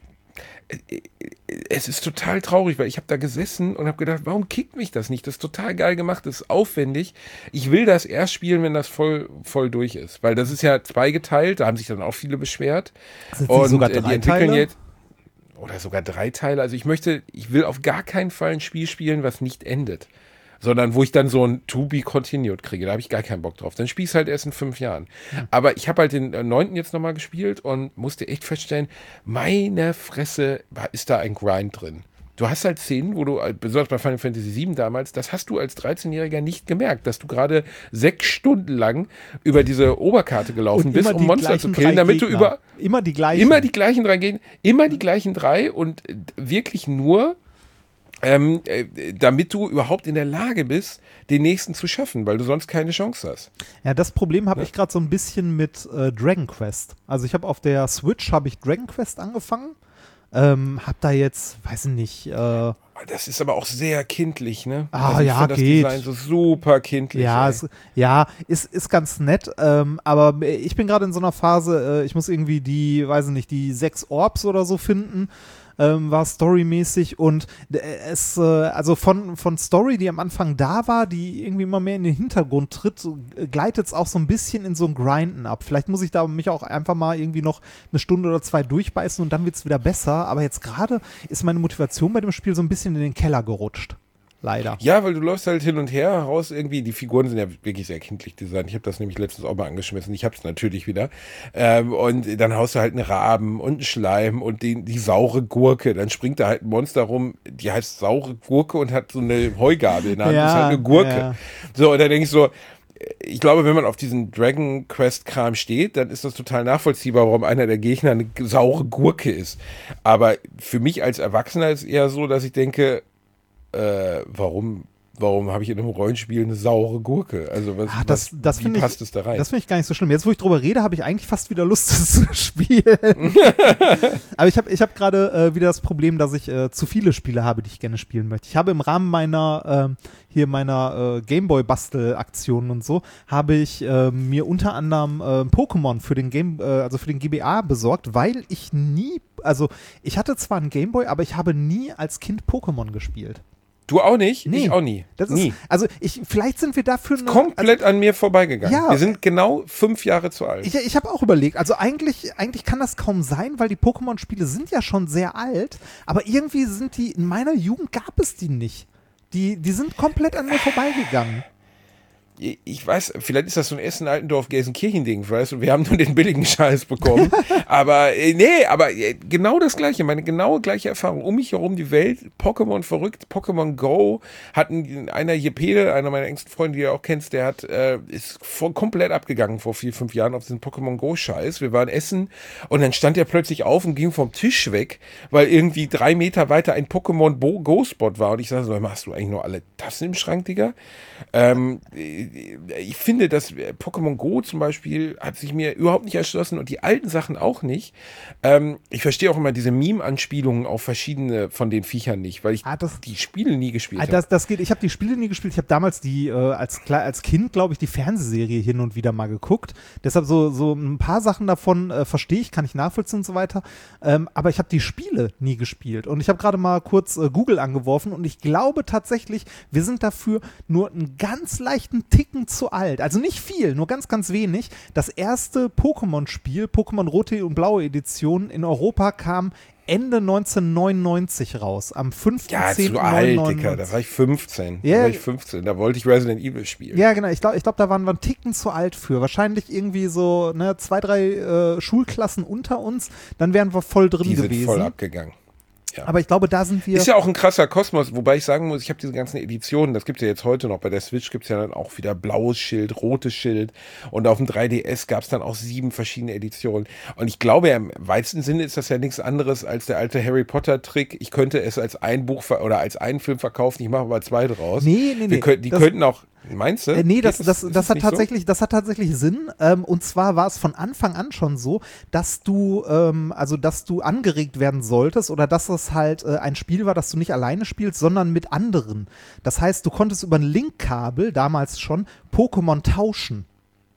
Es ist total traurig, weil ich habe da gesessen und habe gedacht, warum kickt mich das nicht? Das ist total geil gemacht, das ist aufwendig. Ich will das erst spielen, wenn das voll durch ist. Weil das ist ja zweigeteilt, da haben sich dann auch viele beschwert. Sind und sogar 3 die entwickeln Teile? Jetzt oder sogar 3 Teile. Also ich will auf gar keinen Fall ein Spiel spielen, was nicht endet. Sondern wo ich dann so ein To Be Continued kriege. Da habe ich gar keinen Bock drauf. Dann spiele ich es halt erst in 5 Jahren. Aber ich habe halt den 9. jetzt nochmal gespielt und musste echt feststellen, meine Fresse, ist da ein Grind drin. Du hast halt Szenen, wo du, besonders bei Final Fantasy 7 damals, das hast du als 13-Jähriger nicht gemerkt, dass du gerade 6 Stunden lang über diese Oberkarte gelaufen bist, um Monster zu killen, damit du über... Immer die gleichen. Immer die gleichen 3 Gegner. Immer die gleichen 3 und wirklich nur... damit du überhaupt in der Lage bist, den nächsten zu schaffen, weil du sonst keine Chance hast. Ja, das Problem habe ich gerade so ein bisschen mit Dragon Quest. Also ich habe auf der Switch Dragon Quest angefangen, habe da jetzt, weiß ich nicht, das ist aber auch sehr kindlich, ne? Ich finde das Design so super kindlich. Ja, ist ganz nett, aber ich bin gerade in so einer Phase, ich muss irgendwie die 6 Orbs oder so finden, war storymäßig und also von Story, die am Anfang da war, die irgendwie immer mehr in den Hintergrund tritt, gleitet es auch so ein bisschen in so ein Grinden ab. Vielleicht muss ich da mich auch einfach mal irgendwie noch 1 Stunde oder 2 durchbeißen und dann wird es wieder besser, aber jetzt gerade ist meine Motivation bei dem Spiel so ein bisschen in den Keller gerutscht. Leider. Ja, weil du läufst halt hin und her raus irgendwie. Die Figuren sind ja wirklich sehr kindlich designt. Ich habe das nämlich letztens auch mal angeschmissen. Ich habe es natürlich wieder. Und dann haust du halt einen Raben und einen Schleim und die saure Gurke. Dann springt da halt ein Monster rum, die heißt saure Gurke und hat so eine Heugabel in der Hand. Das ist halt eine Gurke. Ja. So, und da denke ich so, ich glaube, wenn man auf diesen Dragon Quest-Kram steht, dann ist das total nachvollziehbar, warum einer der Gegner eine saure Gurke ist. Aber für mich als Erwachsener ist es eher so, dass ich denke, warum habe ich in einem Rollenspiel eine saure Gurke? Also wie passt es da rein? Das finde ich gar nicht so schlimm. Jetzt, wo ich drüber rede, habe ich eigentlich fast wieder Lust, das zu spielen. Aber ich hab gerade wieder das Problem, dass ich zu viele Spiele habe, die ich gerne spielen möchte. Ich habe im Rahmen meiner Gameboy-Bastel-Aktionen und so, habe ich mir unter anderem Pokémon für den für den GBA besorgt, weil ich ich hatte zwar einen Gameboy, aber ich habe nie als Kind Pokémon gespielt. Du auch nicht? Nee. Ich auch nie. Vielleicht sind wir dafür komplett an mir vorbeigegangen. Ja, wir sind genau 5 Jahre zu alt. Ich habe auch überlegt, also eigentlich kann das kaum sein, weil die Pokémon-Spiele sind ja schon sehr alt, aber irgendwie sind die, in meiner Jugend gab es die nicht. Die sind komplett an mir vorbeigegangen. Ich weiß, vielleicht ist das so ein Essen-Altendorf-Gelsenkirchen-Ding, weißt du, wir haben nur den billigen Scheiß bekommen, aber genau das Gleiche, meine genaue gleiche Erfahrung, um mich herum die Welt, Pokémon verrückt, Pokémon Go, einer Jepede, einer meiner engsten Freunde, die du auch kennst, der ist komplett abgegangen vor 4-5 Jahren auf diesen Pokémon Go-Scheiß, wir waren essen und dann stand er plötzlich auf und ging vom Tisch weg, weil irgendwie 3 Meter weiter ein Pokémon Go-Spot war und ich sage so, hast du eigentlich noch alle Tassen im Schrank, Digga? ich finde, dass Pokémon Go zum Beispiel hat sich mir überhaupt nicht erschlossen und die alten Sachen auch nicht. Ich verstehe auch immer diese Meme-Anspielungen auf verschiedene von den Viechern nicht, weil ich die Spiele nie gespielt habe. Das geht. Ich habe die Spiele nie gespielt. Ich habe damals als Kind, glaube ich, die Fernsehserie hin und wieder mal geguckt. Deshalb so ein paar Sachen davon verstehe ich, kann ich nachvollziehen und so weiter. Aber ich habe die Spiele nie gespielt. Und ich habe gerade mal kurz Google angeworfen und ich glaube tatsächlich, wir sind dafür nur einen ganz leichten Ticken zu alt. Also nicht viel, nur ganz, ganz wenig. Das erste Pokémon-Spiel, Pokémon Rote und Blaue Edition in Europa kam Ende 1999 raus, am 5.10.1999. Ja, zu alt, Dicker, da war ich 15. Da wollte ich Resident Evil spielen. Ja, genau, ich glaub, da waren wir einen Ticken zu alt für. Wahrscheinlich irgendwie so 2, 3 Schulklassen unter uns, dann wären wir voll drin gewesen. Die sind voll abgegangen. Ja. Aber ich glaube, da sind wir... Ist ja auch ein krasser Kosmos, wobei ich sagen muss, ich habe diese ganzen Editionen, das gibt es ja jetzt heute noch, bei der Switch gibt es ja dann auch wieder blaues Schild, rotes Schild und auf dem 3DS gab es dann auch 7 verschiedene Editionen. Und ich glaube, im weitesten Sinne ist das ja nichts anderes als der alte Harry Potter-Trick. Ich könnte es als ein Buch oder als einen Film verkaufen, ich mache aber 2 draus. Nee. Die könnten auch... Meinst du? Nee, das hat tatsächlich Sinn. Und zwar war es von Anfang an schon so, dass du angeregt werden solltest oder dass es halt ein Spiel war, das du nicht alleine spielst, sondern mit anderen. Das heißt, du konntest über ein Linkkabel damals schon Pokémon tauschen.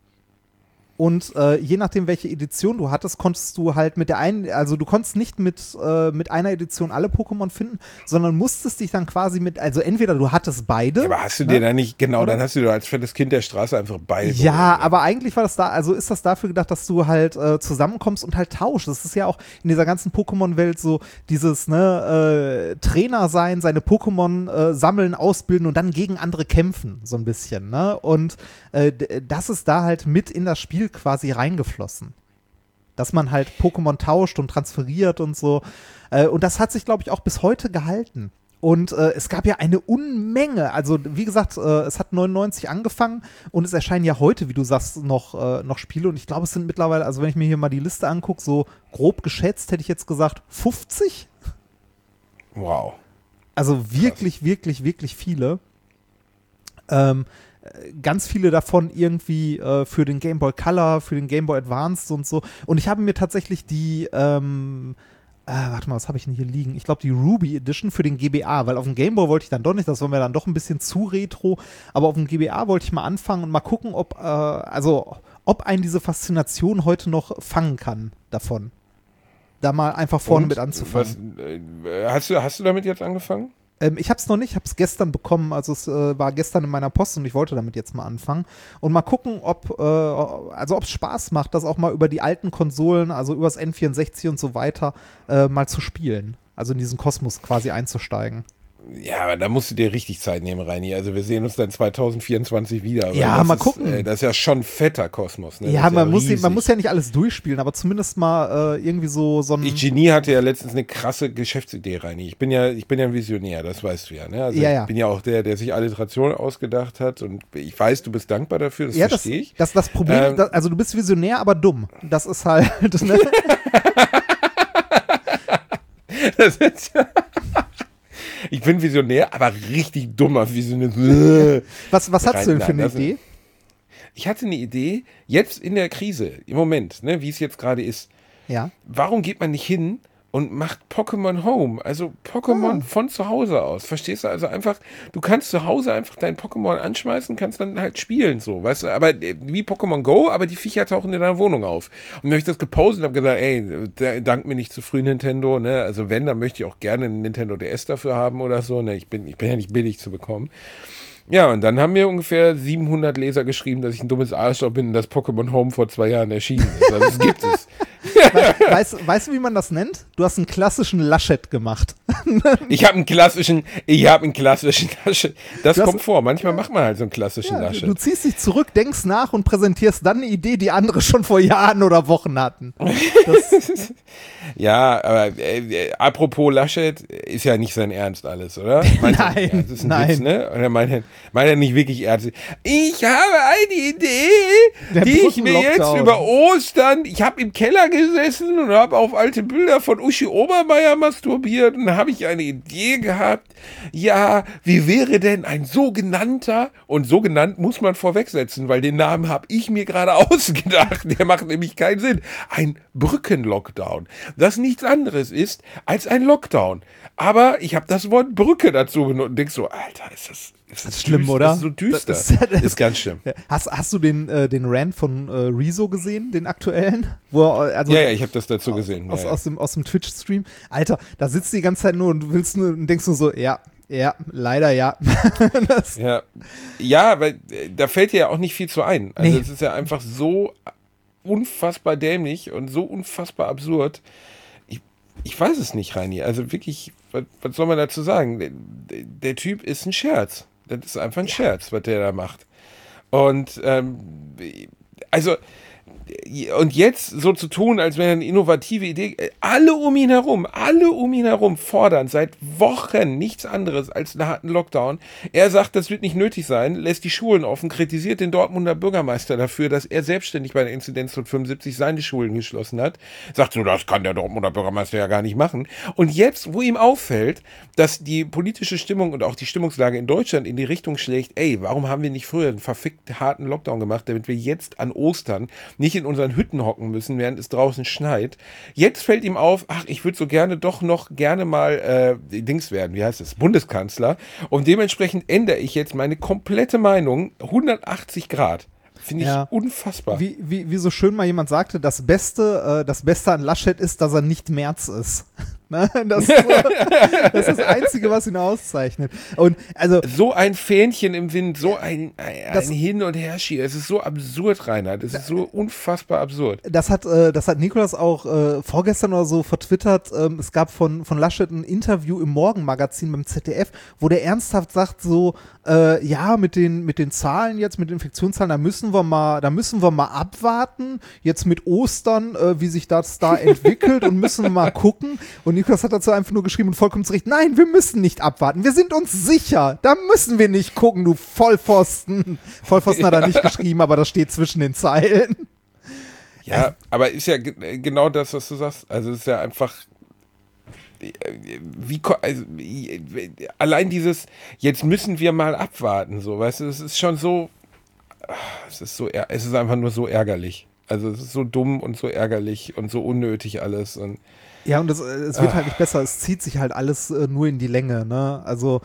Und je nachdem, welche Edition du hattest, konntest du halt mit der einen, also du konntest nicht mit einer Edition alle Pokémon finden, sondern musstest dich dann quasi also entweder du hattest beide. Ja, aber hast du dir da nicht, genau, oder? Dann hast du dir als fettes Kind der Straße einfach beide. Ja, aber eigentlich war das ist das dafür gedacht, dass du halt zusammenkommst und halt tauschst. Das ist ja auch in dieser ganzen Pokémon-Welt so dieses, Trainer sein, seine Pokémon sammeln, ausbilden und dann gegen andere kämpfen, so ein bisschen, ne? Und das ist da halt mit in das Spiel quasi reingeflossen. Dass man halt Pokémon tauscht und transferiert und so. Und das hat sich, glaube ich, auch bis heute gehalten. Und es gab ja eine Unmenge. Also, wie gesagt, es hat 99 angefangen und es erscheinen ja heute, wie du sagst, noch Spiele. Und ich glaube, es sind mittlerweile, also wenn ich mir hier mal die Liste angucke, so grob geschätzt, hätte ich jetzt gesagt 50. Wow. Also wirklich, wirklich, wirklich viele. Ganz viele davon irgendwie für den Game Boy Color, für den Game Boy Advanced und so. Und ich habe mir tatsächlich die, warte mal, was habe ich denn hier liegen? Ich glaube, die Ruby Edition für den GBA, weil auf dem Game Boy wollte ich dann doch nicht, das war mir dann doch ein bisschen zu retro, aber auf dem GBA wollte ich mal anfangen und mal gucken, ob einen diese Faszination heute noch fangen kann davon. Da mal einfach vorne mit anzufangen. Hast du damit jetzt angefangen? Ich habe es noch nicht, ich habe es gestern bekommen, also es war gestern in meiner Post und ich wollte damit jetzt mal anfangen und mal gucken, ob es Spaß macht, das auch mal über die alten Konsolen, also übers N64 und so weiter, mal zu spielen. Also in diesen Kosmos quasi einzusteigen. Ja, aber da musst du dir richtig Zeit nehmen, Reini. Also wir sehen uns dann 2024 wieder. Ja, mal gucken. Das ist ja schon ein fetter Kosmos. Ne? Ja, man muss ja nicht alles durchspielen, aber zumindest mal irgendwie so ein... Genie hatte ja letztens eine krasse Geschäftsidee, Reini. Ich bin ja ein Visionär, das weißt du ja. Ne? Also ich bin ja auch der sich Alliterationen ausgedacht hat und ich weiß, du bist dankbar dafür, das verstehe ich. Das Problem, also du bist Visionär, aber dumm. Das ist halt... Ne? Das ist ja... Ich bin Visionär, aber richtig dummer Visionär. Was hast du denn für eine Idee? Ich hatte eine Idee, jetzt in der Krise, im Moment, ne, wie es jetzt gerade ist. Ja. Warum geht man nicht hin und macht Pokémon Home? Also Pokémon von zu Hause aus. Verstehst du? Also einfach, du kannst zu Hause einfach dein Pokémon anschmeißen, kannst dann halt spielen, so, weißt du? Aber wie Pokémon Go, aber die Viecher tauchen in deiner Wohnung auf. Und dann habe ich das gepostet und habe gesagt, ey, dank mir nicht zu früh, Nintendo, ne? Also wenn, dann möchte ich auch gerne einen Nintendo DS dafür haben oder so, ne? Ich bin ja nicht billig zu bekommen. Ja, und dann haben mir ungefähr 700 Leser geschrieben, dass ich ein dummes Arschloch bin und das Pokémon Home vor 2 Jahren erschienen ist. Also das gibt es. Weißt du, wie man das nennt? Du hast einen klassischen Laschet gemacht. Ich habe einen klassischen Laschet. Das kommt vor. Manchmal macht man halt so einen klassischen Laschet. Du ziehst dich zurück, denkst nach und präsentierst dann eine Idee, die andere schon vor Jahren oder Wochen hatten. Ja, aber apropos Laschet, ist ja nicht sein Ernst alles, oder? Nein, das ist ein Witz, ne? Oder meint er nicht wirklich ernst? Ich habe eine Idee, die ich mir jetzt über Ostern, ich habe im Keller gesessen und habe auf alte Bilder von Uschi Obermeier masturbiert und habe ich eine Idee gehabt, ja, wie wäre denn ein sogenannter, und so genannt muss man vorwegsetzen, weil den Namen habe ich mir gerade ausgedacht, der macht nämlich keinen Sinn, ein Brückenlockdown, das nichts anderes ist als ein Lockdown. Aber ich habe das Wort Brücke dazu benutzt und denk so, Alter, ist das schlimm, düster, oder? Das ist so düster. Das ist ganz schlimm. Hast du den Rant von Rezo gesehen, den aktuellen? Wo er, also Ja, ich habe das dazu gesehen. Aus dem Twitch-Stream. Alter, da sitzt die ganze Zeit nur und denkst nur so, ja, leider ja. Ja, weil da fällt dir ja auch nicht viel zu ein. Also Nee. es ist ja einfach so unfassbar dämlich und so unfassbar absurd. Ich weiß es nicht, Reini. Also wirklich, was soll man dazu sagen? Der Typ ist ein Scherz. Das ist einfach ein Scherz, was der da macht. Und und jetzt so zu tun, als wäre eine innovative Idee, alle um ihn herum fordern seit Wochen nichts anderes als einen harten Lockdown. Er sagt, das wird nicht nötig sein, lässt die Schulen offen, kritisiert den Dortmunder Bürgermeister dafür, dass er selbstständig bei der Inzidenz von 75 seine Schulen geschlossen hat. Sagt so, das kann der Dortmunder Bürgermeister ja gar nicht machen. Und jetzt, wo ihm auffällt, dass die politische Stimmung und auch die Stimmungslage in Deutschland in die Richtung schlägt, ey, warum haben wir nicht früher einen verfickt harten Lockdown gemacht, damit wir jetzt an Ostern nicht in unseren Hütten hocken müssen, während es draußen schneit. Jetzt fällt ihm auf, ach, ich würde so gerne mal Dings werden, wie heißt es, Bundeskanzler. Und dementsprechend ändere ich jetzt meine komplette Meinung 180 Grad. Finde ich unfassbar. Wie so schön mal jemand sagte, das Beste an Laschet ist, dass er nicht Merz ist. Ne? Das ist das Einzige, was ihn auszeichnet. Und also so ein Fähnchen im Wind, so ein Hin- und Herschieben. Es ist so absurd, Reinhard. Es ist so unfassbar absurd. Das hat Nikolas auch vorgestern oder so vertwittert. Es gab von Laschet ein Interview im Morgenmagazin beim ZDF, wo der ernsthaft sagt so, ja, mit den Zahlen jetzt, mit den Infektionszahlen, da müssen wir mal abwarten. Jetzt mit Ostern, wie sich das da entwickelt und müssen wir mal gucken. Und Nikolas hat dazu einfach nur geschrieben und vollkommen zu Recht, nein, wir müssen nicht abwarten. Wir sind uns sicher. Da müssen wir nicht gucken, du Vollpfosten. Vollpfosten hat er nicht geschrieben, aber das steht zwischen den Zeilen. Ja, aber ist ja genau das, was du sagst. Also es ist ja einfach allein dieses, jetzt müssen wir mal abwarten, so, weißt du, es ist schon so, es ist einfach nur so ärgerlich. Also es ist so dumm und so ärgerlich und so unnötig alles. Und ja, und es wird halt nicht besser, es zieht sich halt alles nur in die Länge, ne? Also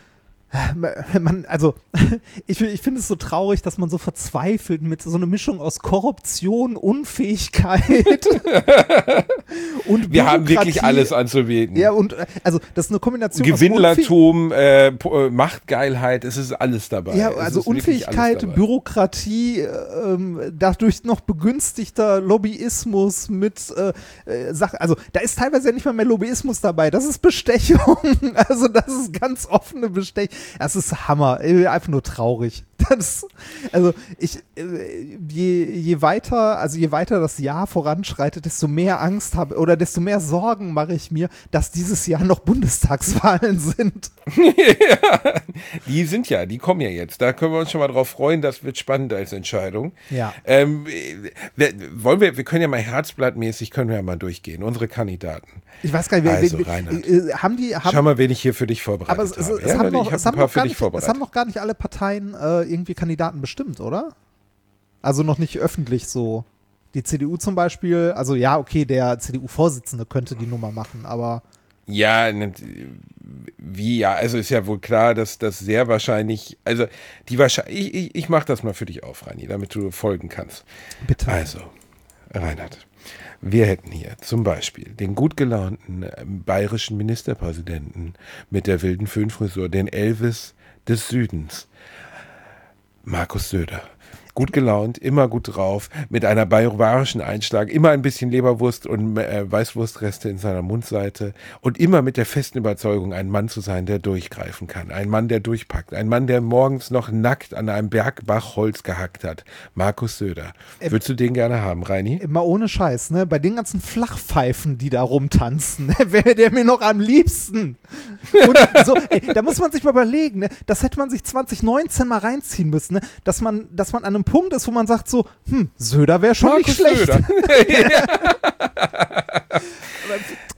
ich finde es so traurig, dass man so verzweifelt mit so einer Mischung aus Korruption, Unfähigkeit und wir haben wirklich alles anzubieten. Ja, und also das ist eine Kombination Gewinnlertum, Machtgeilheit, es ist alles dabei. Ja, also Unfähigkeit, Bürokratie, dadurch noch begünstigter Lobbyismus mit Sachen, also da ist teilweise ja nicht mal mehr Lobbyismus dabei, das ist Bestechung, also das ist ganz offene Bestechung. Das ist Hammer, einfach nur traurig. Je weiter das Jahr voranschreitet, desto mehr Angst habe oder desto mehr Sorgen mache ich mir, dass dieses Jahr noch Bundestagswahlen sind. Ja, die kommen ja jetzt. Da können wir uns schon mal drauf freuen, das wird spannend als Entscheidung. Ja. Wir können ja mal herzblattmäßig, können wir ja mal durchgehen, unsere Kandidaten. Ich weiß gar nicht, schau mal, wen ich hier für dich vorbereitet habe. Ich habe es haben noch gar nicht alle Parteien irgendwie Kandidaten bestimmt, oder? Also noch nicht öffentlich so. Die CDU zum Beispiel, also ja, okay, der CDU-Vorsitzende könnte die Nummer machen, aber ja, also ist ja wohl klar, dass das sehr wahrscheinlich, also ich mache das mal für dich auf, Reini, damit du folgen kannst. Bitte. Also, Reinhard, wir hätten hier zum Beispiel den gut gelaunten bayerischen Ministerpräsidenten mit der wilden Föhnfrisur, den Elvis des Südens, Markus Söder. Gut gelaunt, immer gut drauf, mit einer bayrischen Einschlag, immer ein bisschen Leberwurst und Weißwurstreste in seiner Mundseite und immer mit der festen Überzeugung, ein Mann zu sein, der durchgreifen kann, ein Mann, der durchpackt, ein Mann, der morgens noch nackt an einem Bergbach Holz gehackt hat. Markus Söder. Würdest du den gerne haben, Reini? Immer ohne Scheiß, ne? Bei den ganzen Flachpfeifen, die da rumtanzen, wäre der mir noch am liebsten. Und so, da muss man sich mal überlegen, ne? Das hätte man sich 2019 mal reinziehen müssen, ne? Dass man an einem Punkt ist, wo man sagt so, Söder wäre schon Markus nicht schlecht.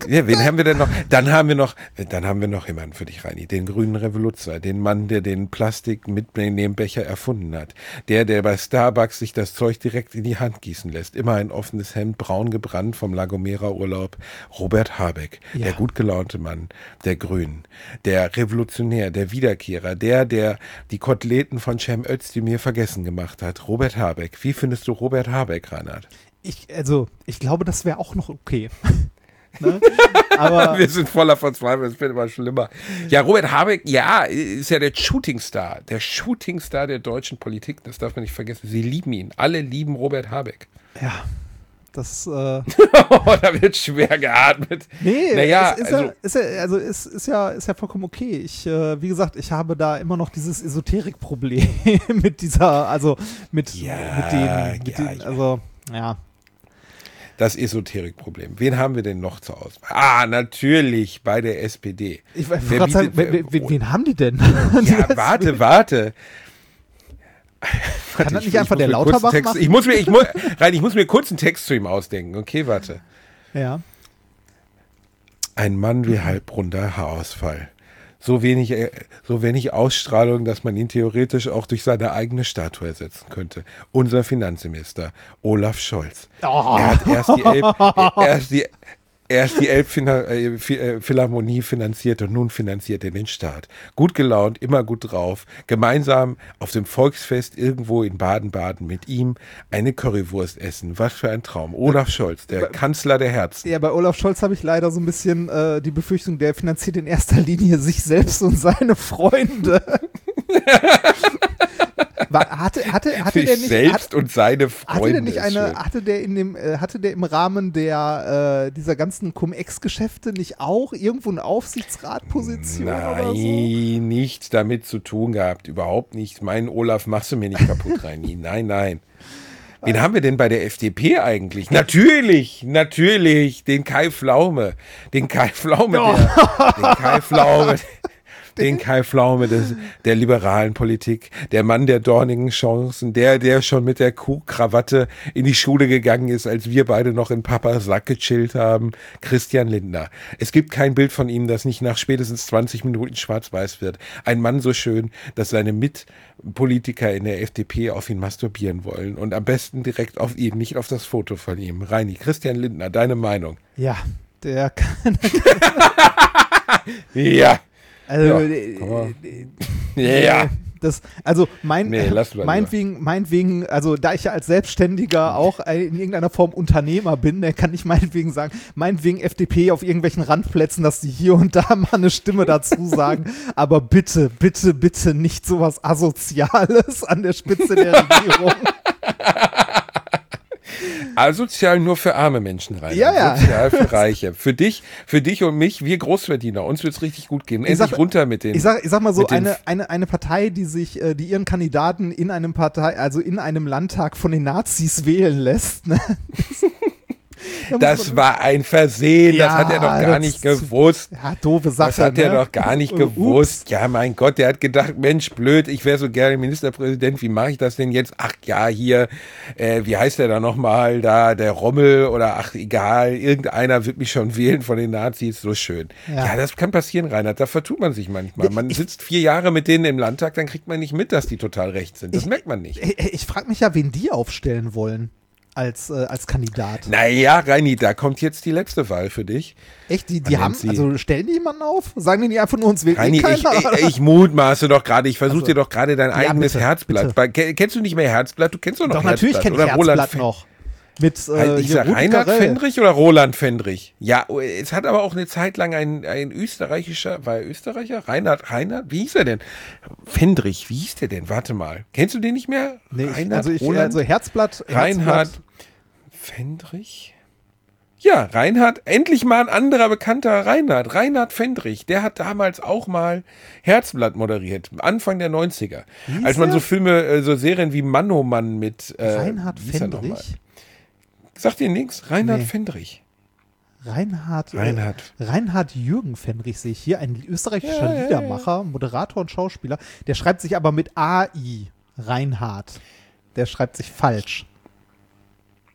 Ja, wen haben wir denn noch? Dann haben wir noch jemanden für dich, Reini, den grünen Revoluzer, den Mann, der den Plastik mit dem Becher erfunden hat. Der bei Starbucks sich das Zeug direkt in die Hand gießen lässt. Immer ein offenes Hemd, braun gebrannt vom La Gomera Urlaub. Robert Habeck, der gut gelaunte Mann, der Grünen, der Revolutionär, der Wiederkehrer, der die Koteletten von Cem Özdemir vergessen gemacht hat. Robert Habeck. Wie findest du Robert Habeck, Reinhard? Ich glaube, das wäre auch noch okay. Ne? Aber wir sind voller Verzweiflung, das wird immer schlimmer. Ja, Robert Habeck, ja, ist ja der Shootingstar der deutschen Politik, das darf man nicht vergessen. Sie lieben ihn, alle lieben Robert Habeck. ja, das Da wird schwer geatmet. nee, Naja, ist ja vollkommen okay. Wie gesagt, ich habe da immer noch dieses Esoterik-Problem mit dieser, also mit den, also ja. Das Esoterikproblem. Wen haben wir denn noch zur Auswahl? Natürlich, bei der SPD. Ich wollte gerade sagen, wen haben die denn? Ja, warte. Kann das nicht einfach der Lauterbach machen? Ich muss mir kurz einen Text zu ihm ausdenken. Okay, warte. Ja. Ein Mann wie halbrunder Haarausfall. So wenig Ausstrahlung, dass man ihn theoretisch auch durch seine eigene Statue ersetzen könnte. Unser Finanzminister, Olaf Scholz. Oh. Er hat erst die Elbphilharmonie finanziert und nun finanziert er den Staat. Gut gelaunt, immer gut drauf. Gemeinsam auf dem Volksfest irgendwo in Baden-Baden mit ihm eine Currywurst essen. Was für ein Traum. Olaf Scholz, der Kanzler der Herzen. Ja, bei Olaf Scholz habe ich leider so ein bisschen die Befürchtung, der finanziert in erster Linie sich selbst und seine Freunde. Hatte der nicht selbst und seine Freunde. Hatte der im Rahmen dieser ganzen Cum-Ex-Geschäfte nicht auch irgendwo eine Aufsichtsratposition oder so? Nein, nichts damit zu tun gehabt, überhaupt nicht. Meinen Olaf machst du mir nicht kaputt, Reini. Nein. Wen haben wir denn bei der FDP eigentlich? Natürlich, den Kai Pflaume. Den Kai Pflaume der liberalen Politik, der Mann der dornigen Chancen, der schon mit der Kuhkrawatte in die Schule gegangen ist, als wir beide noch in Papas Sack gechillt haben, Christian Lindner. Es gibt kein Bild von ihm, das nicht nach spätestens 20 Minuten schwarz-weiß wird. Ein Mann so schön, dass seine Mitpolitiker in der FDP auf ihn masturbieren wollen und am besten direkt auf ihn, nicht auf das Foto von ihm. Reini, Christian Lindner, deine Meinung? Ja, der kann... Ja. Also, meinetwegen, also da ich ja als Selbstständiger auch in irgendeiner Form Unternehmer bin, kann ich meinetwegen sagen, FDP auf irgendwelchen Randplätzen, dass die hier und da mal eine Stimme dazu sagen, aber bitte nicht sowas Asoziales an der Spitze der Regierung. Asozial nur für arme Menschen rein. Ja. Sozial für Reiche. Für dich und mich, wir Großverdiener. Uns wird's richtig gut gehen. Endlich runter mit den. Ich sag mal so, eine Partei, die ihren Kandidaten in einem Landtag von den Nazis wählen lässt, ne? Das war ein Versehen, das hat er doch gar nicht gewusst. Ja, doofe Sache. Das hat er doch gar nicht gewusst. Ja, mein Gott, der hat gedacht, Mensch, blöd, ich wäre so gerne Ministerpräsident, wie mache ich das denn jetzt? Ach ja, hier, wie heißt der da nochmal, der Rommel oder ach, egal, irgendeiner wird mich schon wählen von den Nazis, so schön. Ja, das kann passieren, Reinhard, da vertut man sich manchmal. Man sitzt 4 Jahre mit denen im Landtag, dann kriegt man nicht mit, dass die total recht sind. Das merkt man nicht. Ich frage mich ja, wen die aufstellen wollen. Als Kandidat. Naja, Reini, da kommt jetzt die letzte Wahl für dich. Echt? Die haben, also stellen die jemanden auf? Sagen die nicht einfach nur, uns wählt Reini, keiner? ich mutmaße doch gerade, ich versuche dir doch gerade dein eigenes Herzblatt. Bitte. Kennst du nicht mehr Herzblatt? Du kennst doch noch doch, Herzblatt. Natürlich kenne ich Herzblatt noch. Mit, ich sag Reinhard Fendrich oder Roland Fendrich? Ja, es hat aber auch eine Zeit lang ein österreichischer, war er Österreicher? Reinhard, wie hieß er denn? Fendrich, wie hieß der denn? Warte mal. Kennst du den nicht mehr? Nee, also Herzblatt. Reinhard Fendrich? Ja, Reinhard, endlich mal ein anderer bekannter Reinhard Fendrich, der hat damals auch mal Herzblatt moderiert, Anfang der 90er. Als man so Filme, so Serien wie Mann oh Mann mit Reinhard Fendrich? Sagt dir nichts? Reinhard Fendrich. Reinhard Jürgen Fendrich sehe ich hier, ein österreichischer Liedermacher, Moderator und Schauspieler. Der schreibt sich aber mit AI, Reinhard. Der schreibt sich falsch.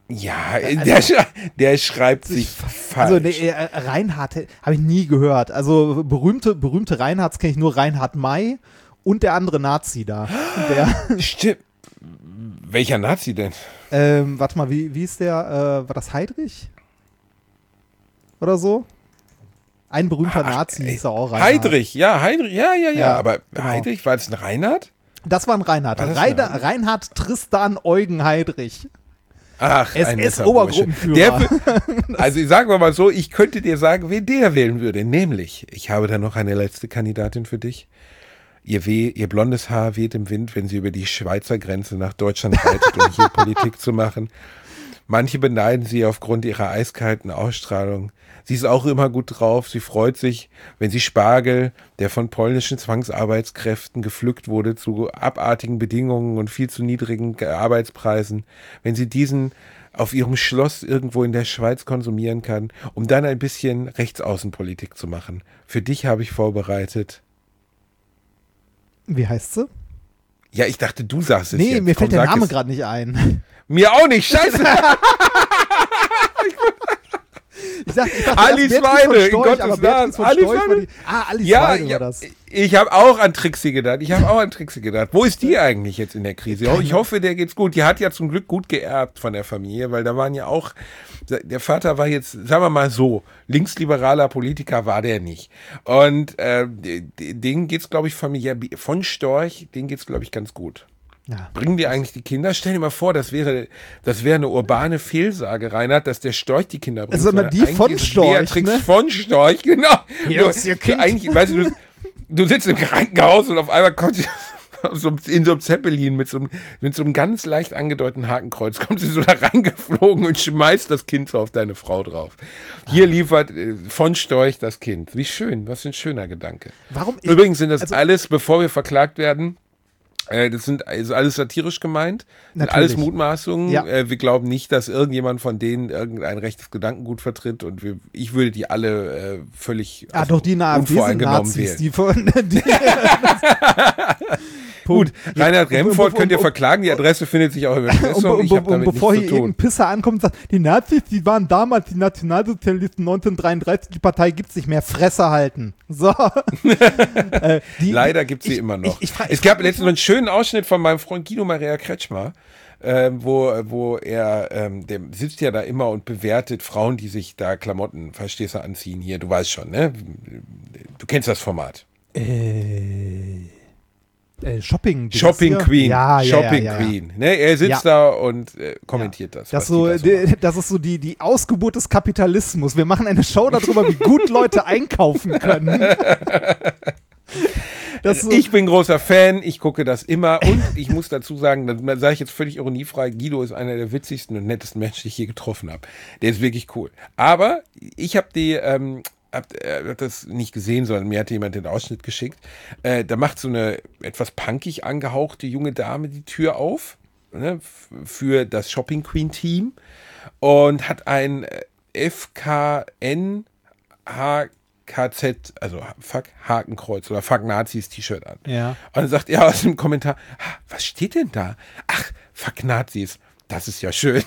Ja, der schreibt sich falsch. Also Reinhard habe ich nie gehört. Also berühmte Reinhards kenne ich nur Reinhard May und der andere Nazi da. Stimmt. Welcher Nazi denn? Warte mal, wie ist der? War das Heydrich? Oder so? Ein berühmter Nazi hieß er auch Reinhard. Heydrich, ja. Aber genau. Heydrich, war das ein Reinhard? Das war ein Reinhard. Reinhard Tristan Eugen Heydrich. Ach, SS-Obergruppenführer. Also ich sage mal so, ich könnte dir sagen, wen der wählen würde. Nämlich, ich habe da noch eine letzte Kandidatin für dich. Ihr blondes Haar weht im Wind, wenn sie über die Schweizer Grenze nach Deutschland reitet, um hier Politik zu machen. Manche beneiden sie aufgrund ihrer eiskalten Ausstrahlung. Sie ist auch immer gut drauf. Sie freut sich, wenn sie Spargel, der von polnischen Zwangsarbeitskräften gepflückt wurde, zu abartigen Bedingungen und viel zu niedrigen Arbeitspreisen, wenn sie diesen auf ihrem Schloss irgendwo in der Schweiz konsumieren kann, um dann ein bisschen Rechtsaußenpolitik zu machen. Für dich habe ich vorbereitet. Wie heißt sie? Ja, ich dachte, du sagst es Nee, jetzt. mir fällt der Name gerade nicht ein. Mir auch nicht, scheiße. Ich dachte, Alice Weide, in Gottes Namen. Alice Weide war das. Ich habe auch an Trixie gedacht. Wo ist die eigentlich jetzt in der Krise? Ich hoffe, der geht's gut. Die hat ja zum Glück gut geerbt von der Familie, weil da waren ja auch, der Vater war jetzt, sagen wir mal so, linksliberaler Politiker war der nicht. Und denen geht's, glaube ich, familiär, von Storch, denen geht's, glaube ich, ganz gut. Ja. Bringen die eigentlich die Kinder? Stell dir mal vor, das wäre eine urbane Fehlsage, Reinhard, dass der Storch die Kinder bringt. Sondern die von Storch, Beatrix ne? von Storch, genau. Hier ist ihr Kind. Eigentlich, weißt du sitzt im Krankenhaus und auf einmal kommt sie in so einem Zeppelin mit so einem ganz leicht angedeuteten Hakenkreuz, kommt sie so da reingeflogen und schmeißt das Kind so auf deine Frau drauf. Hier liefert von Storch das Kind. Wie schön, was für ein schöner Gedanke. Übrigens sind das alles, bevor wir verklagt werden, das ist alles satirisch gemeint, alles Mutmaßungen. Ja. Wir glauben nicht, dass irgendjemand von denen irgendein rechtes Gedankengut vertritt und ich würde die alle völlig unvoreingenommen wählen. Gut, Reinhard Remford könnt ihr verklagen, die Adresse findet sich auch im Impressum. Und bevor hier irgendein Pisser ankommt und sagt, die Nazis, die waren damals die Nationalsozialisten 1933, die Partei gibt's nicht mehr, Fresse halten. So. Leider gibt's sie immer noch. Es gab letztens einen schönen Ausschnitt von meinem Freund Guido Maria Kretschmer, wo er, der sitzt ja da immer und bewertet Frauen, die sich da Klamotten, verstehst du, anziehen hier, du weißt schon, ne? Du kennst das Format. Shopping Queen. Ja. Queen. Ne, er sitzt da und kommentiert das. Das ist so die Ausgeburt des Kapitalismus. Wir machen eine Show darüber, wie gut Leute einkaufen können. Ich bin großer Fan, ich gucke das immer und ich muss dazu sagen, das sage ich jetzt völlig ironiefrei, Guido ist einer der witzigsten und nettesten Menschen, die ich je getroffen habe. Der ist wirklich cool. Aber ich habe hab das nicht gesehen, sondern mir hatte jemand den Ausschnitt geschickt. Da macht so eine etwas punkig angehauchte junge Dame die Tür auf, ne, für das Shopping Queen Team und hat ein FKN HKZ, also Fuck Hakenkreuz oder Fuck Nazis T-Shirt an. Ja. Und dann sagt er aus dem Kommentar, was steht denn da? Ach, Fuck Nazis. Das ist ja schön.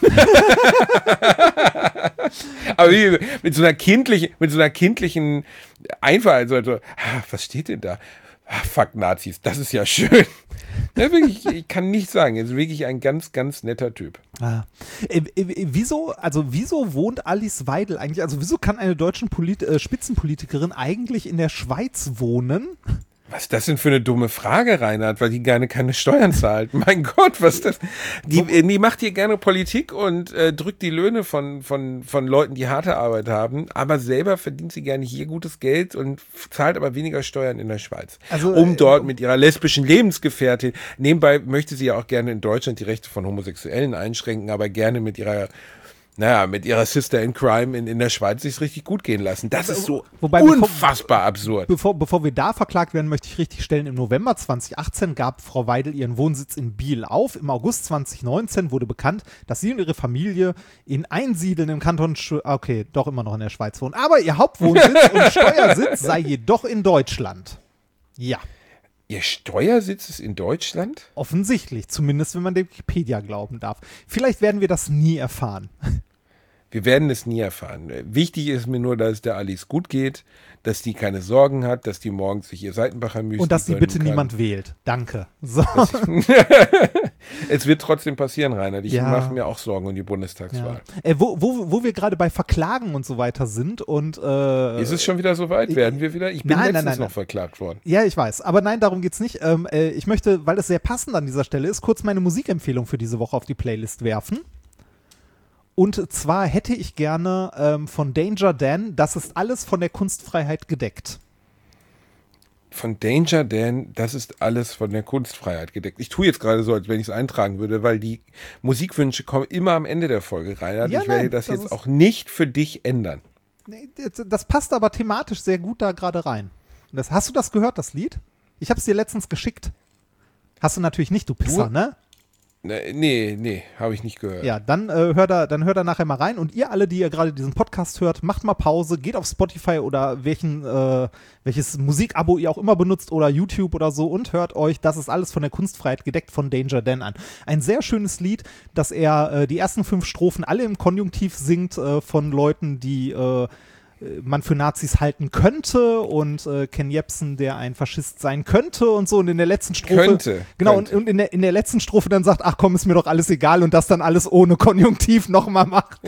Aber wie, mit so einer kindlichen Einfall, also, was steht denn da? Fuck Nazis, das ist ja schön. Ja, wirklich, ich kann nicht sagen, er ist wirklich ein ganz, ganz netter Typ. Wieso wohnt Alice Weidel eigentlich, also wieso kann eine deutsche Spitzenpolitikerin eigentlich in der Schweiz wohnen? Was ist das denn für eine dumme Frage, Reinhard, weil die gerne keine Steuern zahlt? Mein Gott, was ist das? Die macht hier gerne Politik und drückt die Löhne von Leuten, die harte Arbeit haben, aber selber verdient sie gerne hier gutes Geld und zahlt aber weniger Steuern in der Schweiz. Also, um dort mit ihrer lesbischen Lebensgefährtin, nebenbei möchte sie ja auch gerne in Deutschland die Rechte von Homosexuellen einschränken, aber gerne mit ihrer Sister in Crime in der Schweiz sich richtig gut gehen lassen. Das ist so unfassbar absurd. Bevor wir da verklagt werden, möchte ich richtig stellen, im November 2018 gab Frau Weidel ihren Wohnsitz in Biel auf. Im August 2019 wurde bekannt, dass sie und ihre Familie in Einsiedeln im Kanton, doch immer noch in der Schweiz wohnen. Aber ihr Hauptwohnsitz und Steuersitz sei jedoch in Deutschland. Ja. Ihr Steuersitz ist in Deutschland? Offensichtlich, zumindest wenn man der Wikipedia glauben darf. Vielleicht werden wir das nie erfahren. Wir werden es nie erfahren. Wichtig ist mir nur, dass es der Alice gut geht, dass die keine Sorgen hat, dass die morgens sich ihr Seitenbacher Müsli Und dass die bitte kann. niemand wählt. Danke. So. Es wird trotzdem passieren, Reinhard. Ich Ja. mache mir auch Sorgen um die Bundestagswahl. Wo wir gerade bei Verklagen und so weiter sind und Ist es schon wieder soweit? Werden wir wieder? Ich bin Nein, letztens nein. noch verklagt worden. Ja, ich weiß. Aber nein, darum geht's nicht. Ich möchte, weil es sehr passend an dieser Stelle ist, kurz meine Musikempfehlung für diese Woche auf die Playlist werfen. Und zwar hätte ich gerne von Danger Dan, das ist alles von der Kunstfreiheit gedeckt. Von Danger Dan, das ist alles von der Kunstfreiheit gedeckt. Ich tue jetzt gerade so, als wenn ich es eintragen würde, weil die Musikwünsche kommen immer am Ende der Folge rein. Ja, Ich werde nein, das das jetzt ist- auch nicht für dich ändern. Nee, das passt aber thematisch sehr gut da gerade rein. Und hast du das gehört, das Lied? Ich habe es dir letztens geschickt. Hast du natürlich nicht, du Pisser, ne? Nee, habe ich nicht gehört. Ja, dann hört er nachher mal rein. Und ihr alle, die ihr gerade diesen Podcast hört, macht mal Pause, geht auf Spotify oder welches Musikabo ihr auch immer benutzt oder YouTube oder so und hört euch, das ist alles von der Kunstfreiheit gedeckt von Danger Dan an. Ein sehr schönes Lied, dass er die ersten 5 Strophen alle im Konjunktiv singt von Leuten, die man für Nazis halten könnte und Ken Jebsen, der ein Faschist sein könnte und so und in der letzten Strophe Könnte. genau und in der letzten Strophe dann sagt, ach komm, ist mir doch alles egal und das dann alles ohne Konjunktiv nochmal macht.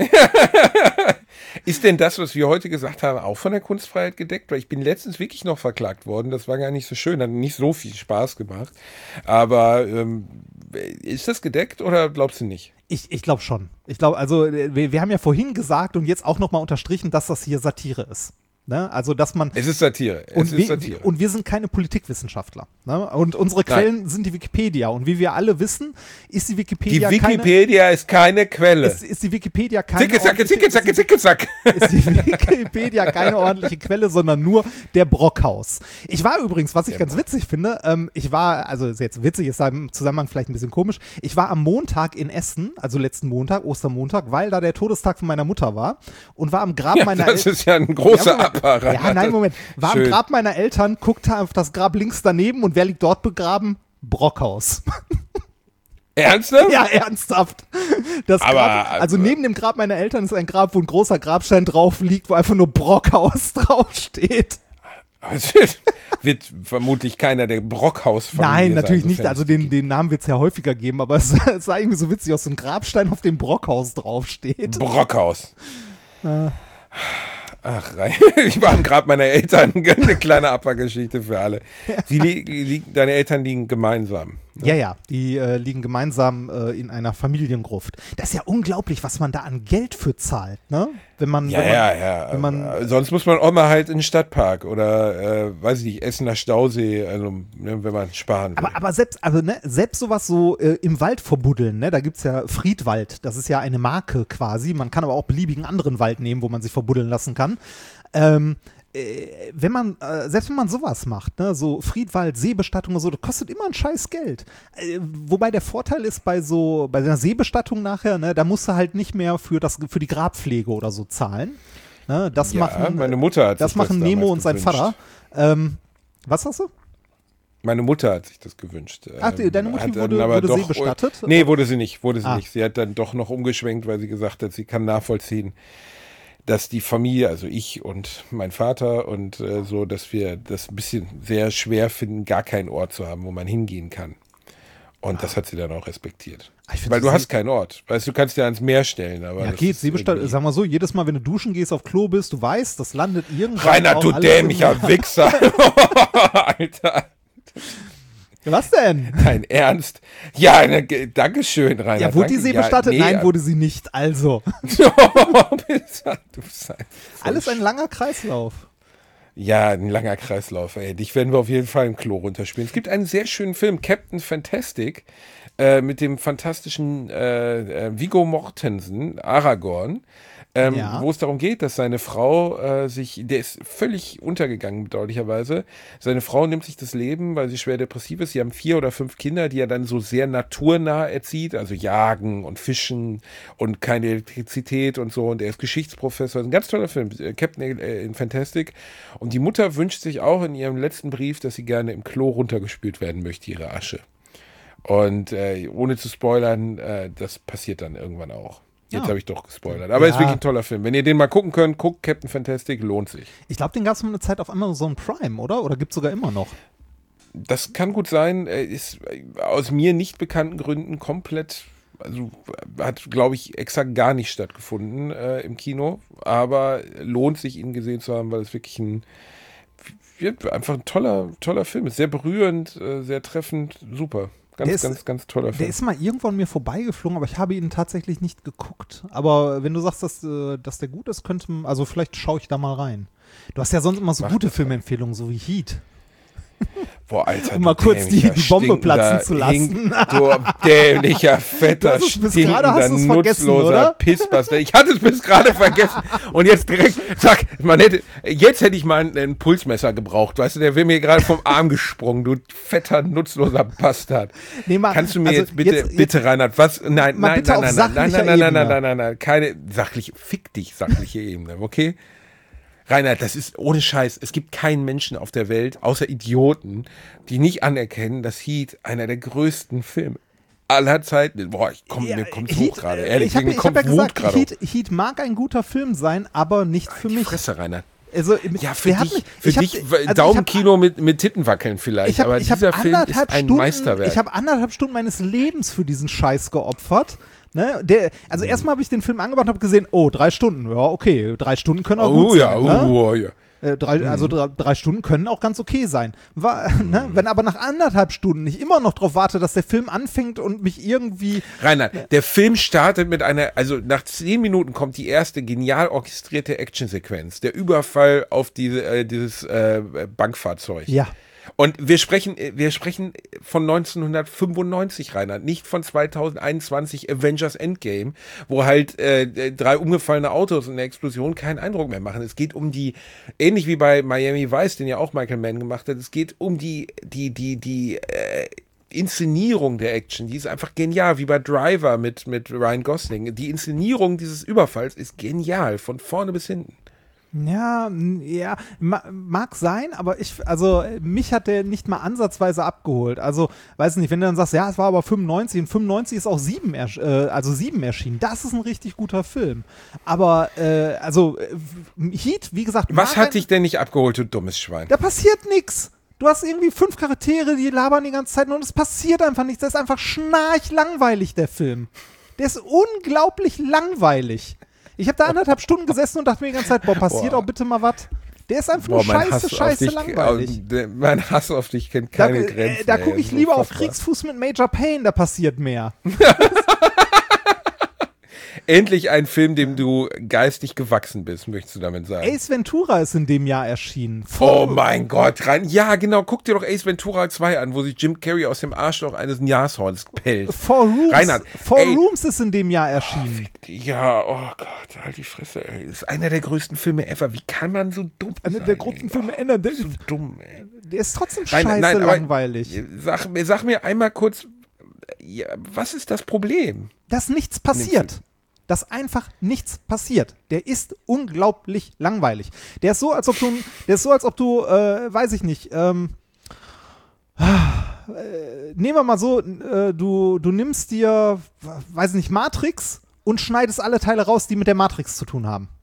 Ist denn das, was wir heute gesagt haben, auch von der Kunstfreiheit gedeckt? Weil ich bin letztens wirklich noch verklagt worden. Das war gar nicht so schön, hat nicht so viel Spaß gemacht. Aber ist das gedeckt oder glaubst du nicht? Ich glaube schon. Ich glaube, also wir haben ja vorhin gesagt und jetzt auch nochmal unterstrichen, dass das hier Satire ist. Ne? Also, dass man Es ist Satire. Es ist Satire. Und wir sind keine Politikwissenschaftler. Ne? Und unsere Quellen sind die Wikipedia. Und wie wir alle wissen, ist die Die Wikipedia Wikipedia ist keine Quelle. ist die Wikipedia keine Zicke, Zicke. ist die Wikipedia keine ordentliche Quelle, sondern nur der Brockhaus. Ich war übrigens, was ich ganz witzig finde, also ist jetzt witzig, ist da im Zusammenhang vielleicht ein bisschen komisch, ich war am Montag in Essen, also letzten Montag, Ostermontag, weil da der Todestag von meiner Mutter war und war am Grab meiner Das ist ja ein großer Moment. Apparat. Ja, nein, Moment. War Schön. am Grab meiner Eltern, guckte auf das Grab links daneben und wer liegt dort begraben? Brockhaus. Ernsthaft? Ja, ernsthaft. Das Aber, Grab, also neben dem Grab meiner Eltern ist ein Grab, wo ein großer Grabstein drauf liegt, wo einfach nur Brockhaus draufsteht. Es wird vermutlich keiner der Brockhaus-Familie Nein, sein, natürlich nicht. sofern Also es den Namen wird es ja häufiger geben, aber es sah irgendwie so witzig aus, so ein Grabstein, auf dem Brockhaus draufsteht. Brockhaus. Ach, ich war am Grab meiner Eltern. Eine kleine Abfahrgeschichte für alle. Deine Eltern liegen gemeinsam. Ja, die liegen gemeinsam in einer Familiengruft. Das ist ja unglaublich, was man da an Geld für zahlt, ne? Wenn man Sonst muss man auch mal halt in den Stadtpark oder, weiß ich nicht, Essener Stausee, also ne, wenn man sparen will. aber selbst sowas so im Wald verbuddeln, ne? Da gibt's ja Friedwald, das ist ja eine Marke quasi. Man kann aber auch beliebigen anderen Wald nehmen, wo man sich verbuddeln lassen kann. Selbst wenn man sowas macht, ne, so Friedwald, Seebestattung und so, das kostet immer ein scheiß Geld. Wobei der Vorteil ist bei einer Seebestattung nachher, ne, da musst du halt nicht mehr für die Grabpflege oder so zahlen. Ne, das machen meine Mutter hat das sich machen das Nemo damals und sein gewünscht. Vater. Was hast du? Meine Mutter hat sich das gewünscht. Ach, deine Mutti hat dann wurde aber doch, seebestattet? Nee, wurde sie nicht. Ah. Sie hat dann doch noch umgeschwenkt, weil sie gesagt hat, sie kann nachvollziehen, dass die Familie, also ich und mein Vater und so, dass wir das ein bisschen sehr schwer finden, gar keinen Ort zu haben, wo man hingehen kann. Und das hat sie dann auch respektiert. Weil du hast keinen Ort. Weißt du, kannst ja ans Meer stellen. Aber Ja, das geht, ist Seebestattung, irgendwie- sagen wir so, jedes Mal, wenn du duschen gehst, auf Klo bist, du weißt, das landet irgendwann. Reinhard, auch du alles dämlicher im- Wichser. Alter, Was denn? dein Ernst? Ja, Dankeschön, Reinhard. Ja, wurde die danke. See bestattet? nee, Nein, wurde sie nicht. Also, du sei alles ein langer Kreislauf. Ja, ein langer Kreislauf. Ey. Dich werden wir auf jeden Fall im Klo runterspielen. Es gibt einen sehr schönen Film, Captain Fantastic, mit dem fantastischen Viggo Mortensen, Aragorn. wo es darum geht, dass seine Frau der ist völlig untergegangen, bedauerlicherweise. Seine Frau nimmt sich das Leben, weil sie schwer depressiv ist. Sie haben 4 oder 5 Kinder, die er dann so sehr naturnah erzieht, also Jagen und Fischen und keine Elektrizität und so. Und er ist Geschichtsprofessor. Ein ganz toller Film, Captain in Fantastic. Und die Mutter wünscht sich auch in ihrem letzten Brief, dass sie gerne im Klo runtergespült werden möchte, ihre Asche. Und ohne zu spoilern, das passiert dann irgendwann auch. Jetzt habe ich doch gespoilert. Aber ist wirklich ein toller Film. Wenn ihr den mal gucken könnt, guckt Captain Fantastic, lohnt sich. Ich glaube, den gab es mal eine Zeit auf Amazon Prime, oder? Oder gibt es sogar immer noch? Das kann gut sein. Ist aus mir nicht bekannten Gründen komplett, also hat, glaube ich, exakt gar nicht stattgefunden im Kino. Aber lohnt sich, ihn gesehen zu haben, weil es wirklich einfach ein toller Film ist. Sehr berührend, sehr treffend, super. Ganz toller Film. Der ist mal irgendwo an mir vorbeigeflogen, aber ich habe ihn tatsächlich nicht geguckt. Aber wenn du sagst, dass der gut ist, also vielleicht schaue ich da mal rein. Du hast ja sonst immer so gute Filmempfehlungen, so wie Heat. Boah, Alter, um mal kurz die Bombe platzen zu lassen. Du dämlicher, fetter, stinkender, nutzloser Pissbastard. Ich hatte es bis gerade vergessen. Und jetzt direkt, jetzt hätte ich mal ein Pulsmesser gebraucht. Weißt du, der wäre mir gerade vom Arm gesprungen, du fetter, nutzloser Bastard. Nee, kannst du mir jetzt bitte, Reinhard, was? Nein, keine sachliche Ebene, okay? Reinhard, das ist ohne Scheiß. Es gibt keinen Menschen auf der Welt, außer Idioten, die nicht anerkennen, dass Heat einer der größten Filme aller Zeiten. Boah, mir kommt's hoch gerade. Ehrlich, mir kommt Wut gerade hoch. Heat mag ein guter Film sein, aber nicht für mich. Fresse, Reinhard. Also, ja, für dich Daumenkino mit Tittenwackeln vielleicht, aber dieser Film ist ein Meisterwerk. Ich habe 1,5 Stunden meines Lebens für diesen Scheiß geopfert. Ne? Erstmal habe ich den Film angemacht und habe gesehen, 3 Stunden, ja, okay, 3 Stunden können auch gut sein. Ja. 3 Stunden können auch ganz okay sein. Wenn aber nach 1,5 Stunden ich immer noch darauf warte, dass der Film anfängt und mich irgendwie... Rainer, der Film startet mit nach 10 Minuten kommt die erste genial orchestrierte Actionsequenz, der Überfall auf dieses Bankfahrzeug. Ja. Und wir sprechen von 1995, Rainer, nicht von 2021 Avengers Endgame, wo halt 3 umgefallene Autos in der Explosion keinen Eindruck mehr machen. Es geht um ähnlich wie bei Miami Vice, den ja auch Michael Mann gemacht hat, es geht um die Inszenierung der Action, die ist einfach genial, wie bei Driver mit Ryan Gosling. Die Inszenierung dieses Überfalls ist genial, von vorne bis hinten. Ja, mag sein, aber mich hat der nicht mal ansatzweise abgeholt. Also, weiß nicht, wenn du dann sagst, ja, es war aber 95 und 95 ist auch 7 erschienen. Das ist ein richtig guter Film. Aber, Heat, wie gesagt... Was hat dich denn nicht abgeholt, du dummes Schwein? Da passiert nichts. Du hast irgendwie 5 Charaktere, die labern die ganze Zeit und es passiert einfach nichts. Das ist einfach schnarchlangweilig, der Film. Der ist unglaublich langweilig. Ich habe da 1,5 Stunden gesessen und dachte mir die ganze Zeit, passiert auch bitte mal was. Der ist einfach nur scheiße langweilig. Mein Hass auf dich kennt keine Grenzen. Da gucke ich lieber auf Kriegsfuß mit Major Payne, da passiert mehr. Endlich ein Film, dem du geistig gewachsen bist, möchtest du damit sagen. Ace Ventura ist in dem Jahr erschienen. Oh mein Gott, ja genau, guck dir doch Ace Ventura 2 an, wo sich Jim Carrey aus dem Arschloch eines Nashorns pellt. Four Rooms ist in dem Jahr erschienen. Ja, oh Gott, halt die Fresse, ey. Das ist einer der größten Filme ever. Wie kann man so dumm sein? Einer der größten Filme ever. Der ist so dumm, ey. Der ist trotzdem scheiße langweilig. Sag mir einmal kurz, was ist das Problem? Dass nichts passiert. Dass einfach nichts passiert. Der ist unglaublich langweilig. Der ist so, als ob du, weiß ich nicht, nehmen wir mal so, du nimmst dir, weiß ich nicht, Matrix und schneidest alle Teile raus, die mit der Matrix zu tun haben.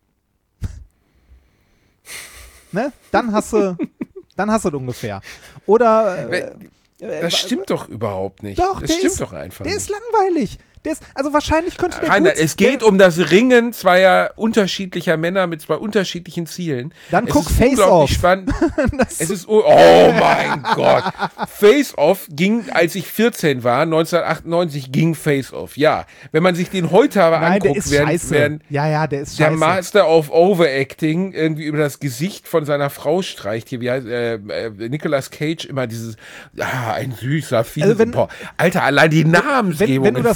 Ne? Dann hast du das ungefähr. Oder das stimmt doch überhaupt nicht. Doch, das stimmt doch einfach nicht. Der ist langweilig. Wahrscheinlich könnte der Rainer, es geht um das Ringen zweier unterschiedlicher Männer mit 2 unterschiedlichen Zielen. Dann guck Face Off. Spannend. Es ist oh mein Gott. Face Off ging, als ich 14 war, 1998 ging Face Off. Ja, wenn man sich den heute aber anguckt, der ist scheiße. Der ist scheiße. Der Master of Overacting irgendwie über das Gesicht von seiner Frau streicht. Hier, wie heißt Nicolas Cage immer dieses, ein süßer, Alter, allein die Namensgebung in Face Off.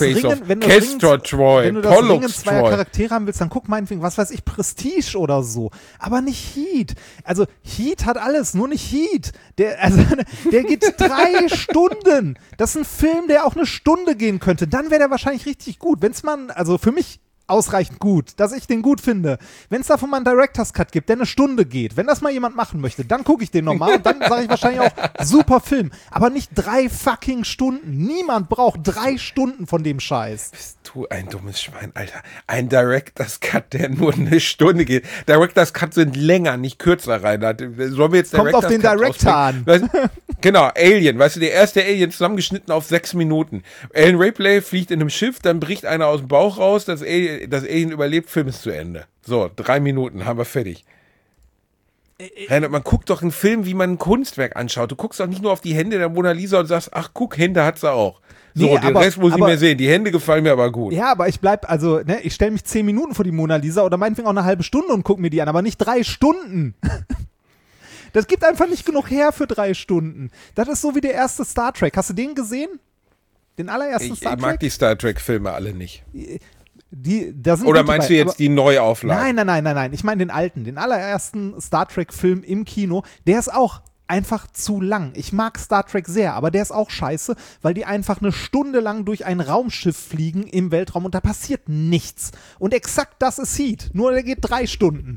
wenn du Castor Troy, wenn du das Ringen Pollux zweier Troy. Charaktere haben willst, dann guck meinetwegen, was weiß ich, Prestige oder so. Aber nicht Heat. Also Heat hat alles, nur nicht Heat. Der geht 3 Stunden. Das ist ein Film, der auch eine Stunde gehen könnte. Dann wäre der wahrscheinlich richtig gut. Wenn's man, also für mich ausreichend gut, dass ich den gut finde. Wenn es davon mal einen Director's Cut gibt, der eine Stunde geht, wenn das mal jemand machen möchte, dann gucke ich den nochmal und dann sage ich wahrscheinlich auch, super Film. Aber nicht 3 fucking Stunden. Niemand braucht 3 Stunden von dem Scheiß. Bist du ein dummes Schwein, Alter. Ein Director's Cut, der nur eine Stunde geht. Director's Cut sind länger, nicht kürzer, Reinhard. Sollen wir jetzt Kommt auf den Cut Director an. Weißt, genau, Alien, weißt du, der erste Alien zusammengeschnitten auf 6 Minuten. Alan Ripley fliegt in einem Schiff, dann bricht einer aus dem Bauch raus, das Alien überlebt, Film ist zu Ende. So, 3 Minuten, haben wir fertig. Reinhard, man guckt doch einen Film, wie man ein Kunstwerk anschaut. Du guckst doch nicht nur auf die Hände der Mona Lisa und sagst, ach guck, Hände hat sie auch. So, Nee, den Rest muss ich mir sehen. Die Hände gefallen mir aber gut. Ja, aber ich bleib, also, ne, ich stelle mich 10 Minuten vor die Mona Lisa oder meinetwegen auch eine halbe Stunde und guck mir die an, aber nicht 3 Stunden. Das gibt einfach nicht genug her für 3 Stunden. Das ist so wie der erste Star Trek. Hast du den gesehen? Den allerersten Ich Star Trek? mag die Star Trek-Filme alle nicht. Da sind Oder gute meinst bei, du jetzt aber- die Neuauflage? Nein. Ich meine den alten, den allerersten Star Trek-Film im Kino. Der ist auch einfach zu lang. Ich mag Star Trek sehr, aber der ist auch scheiße, weil die einfach eine Stunde lang durch ein Raumschiff fliegen im Weltraum und da passiert nichts. Und exakt das ist Heat. Nur der geht 3 Stunden.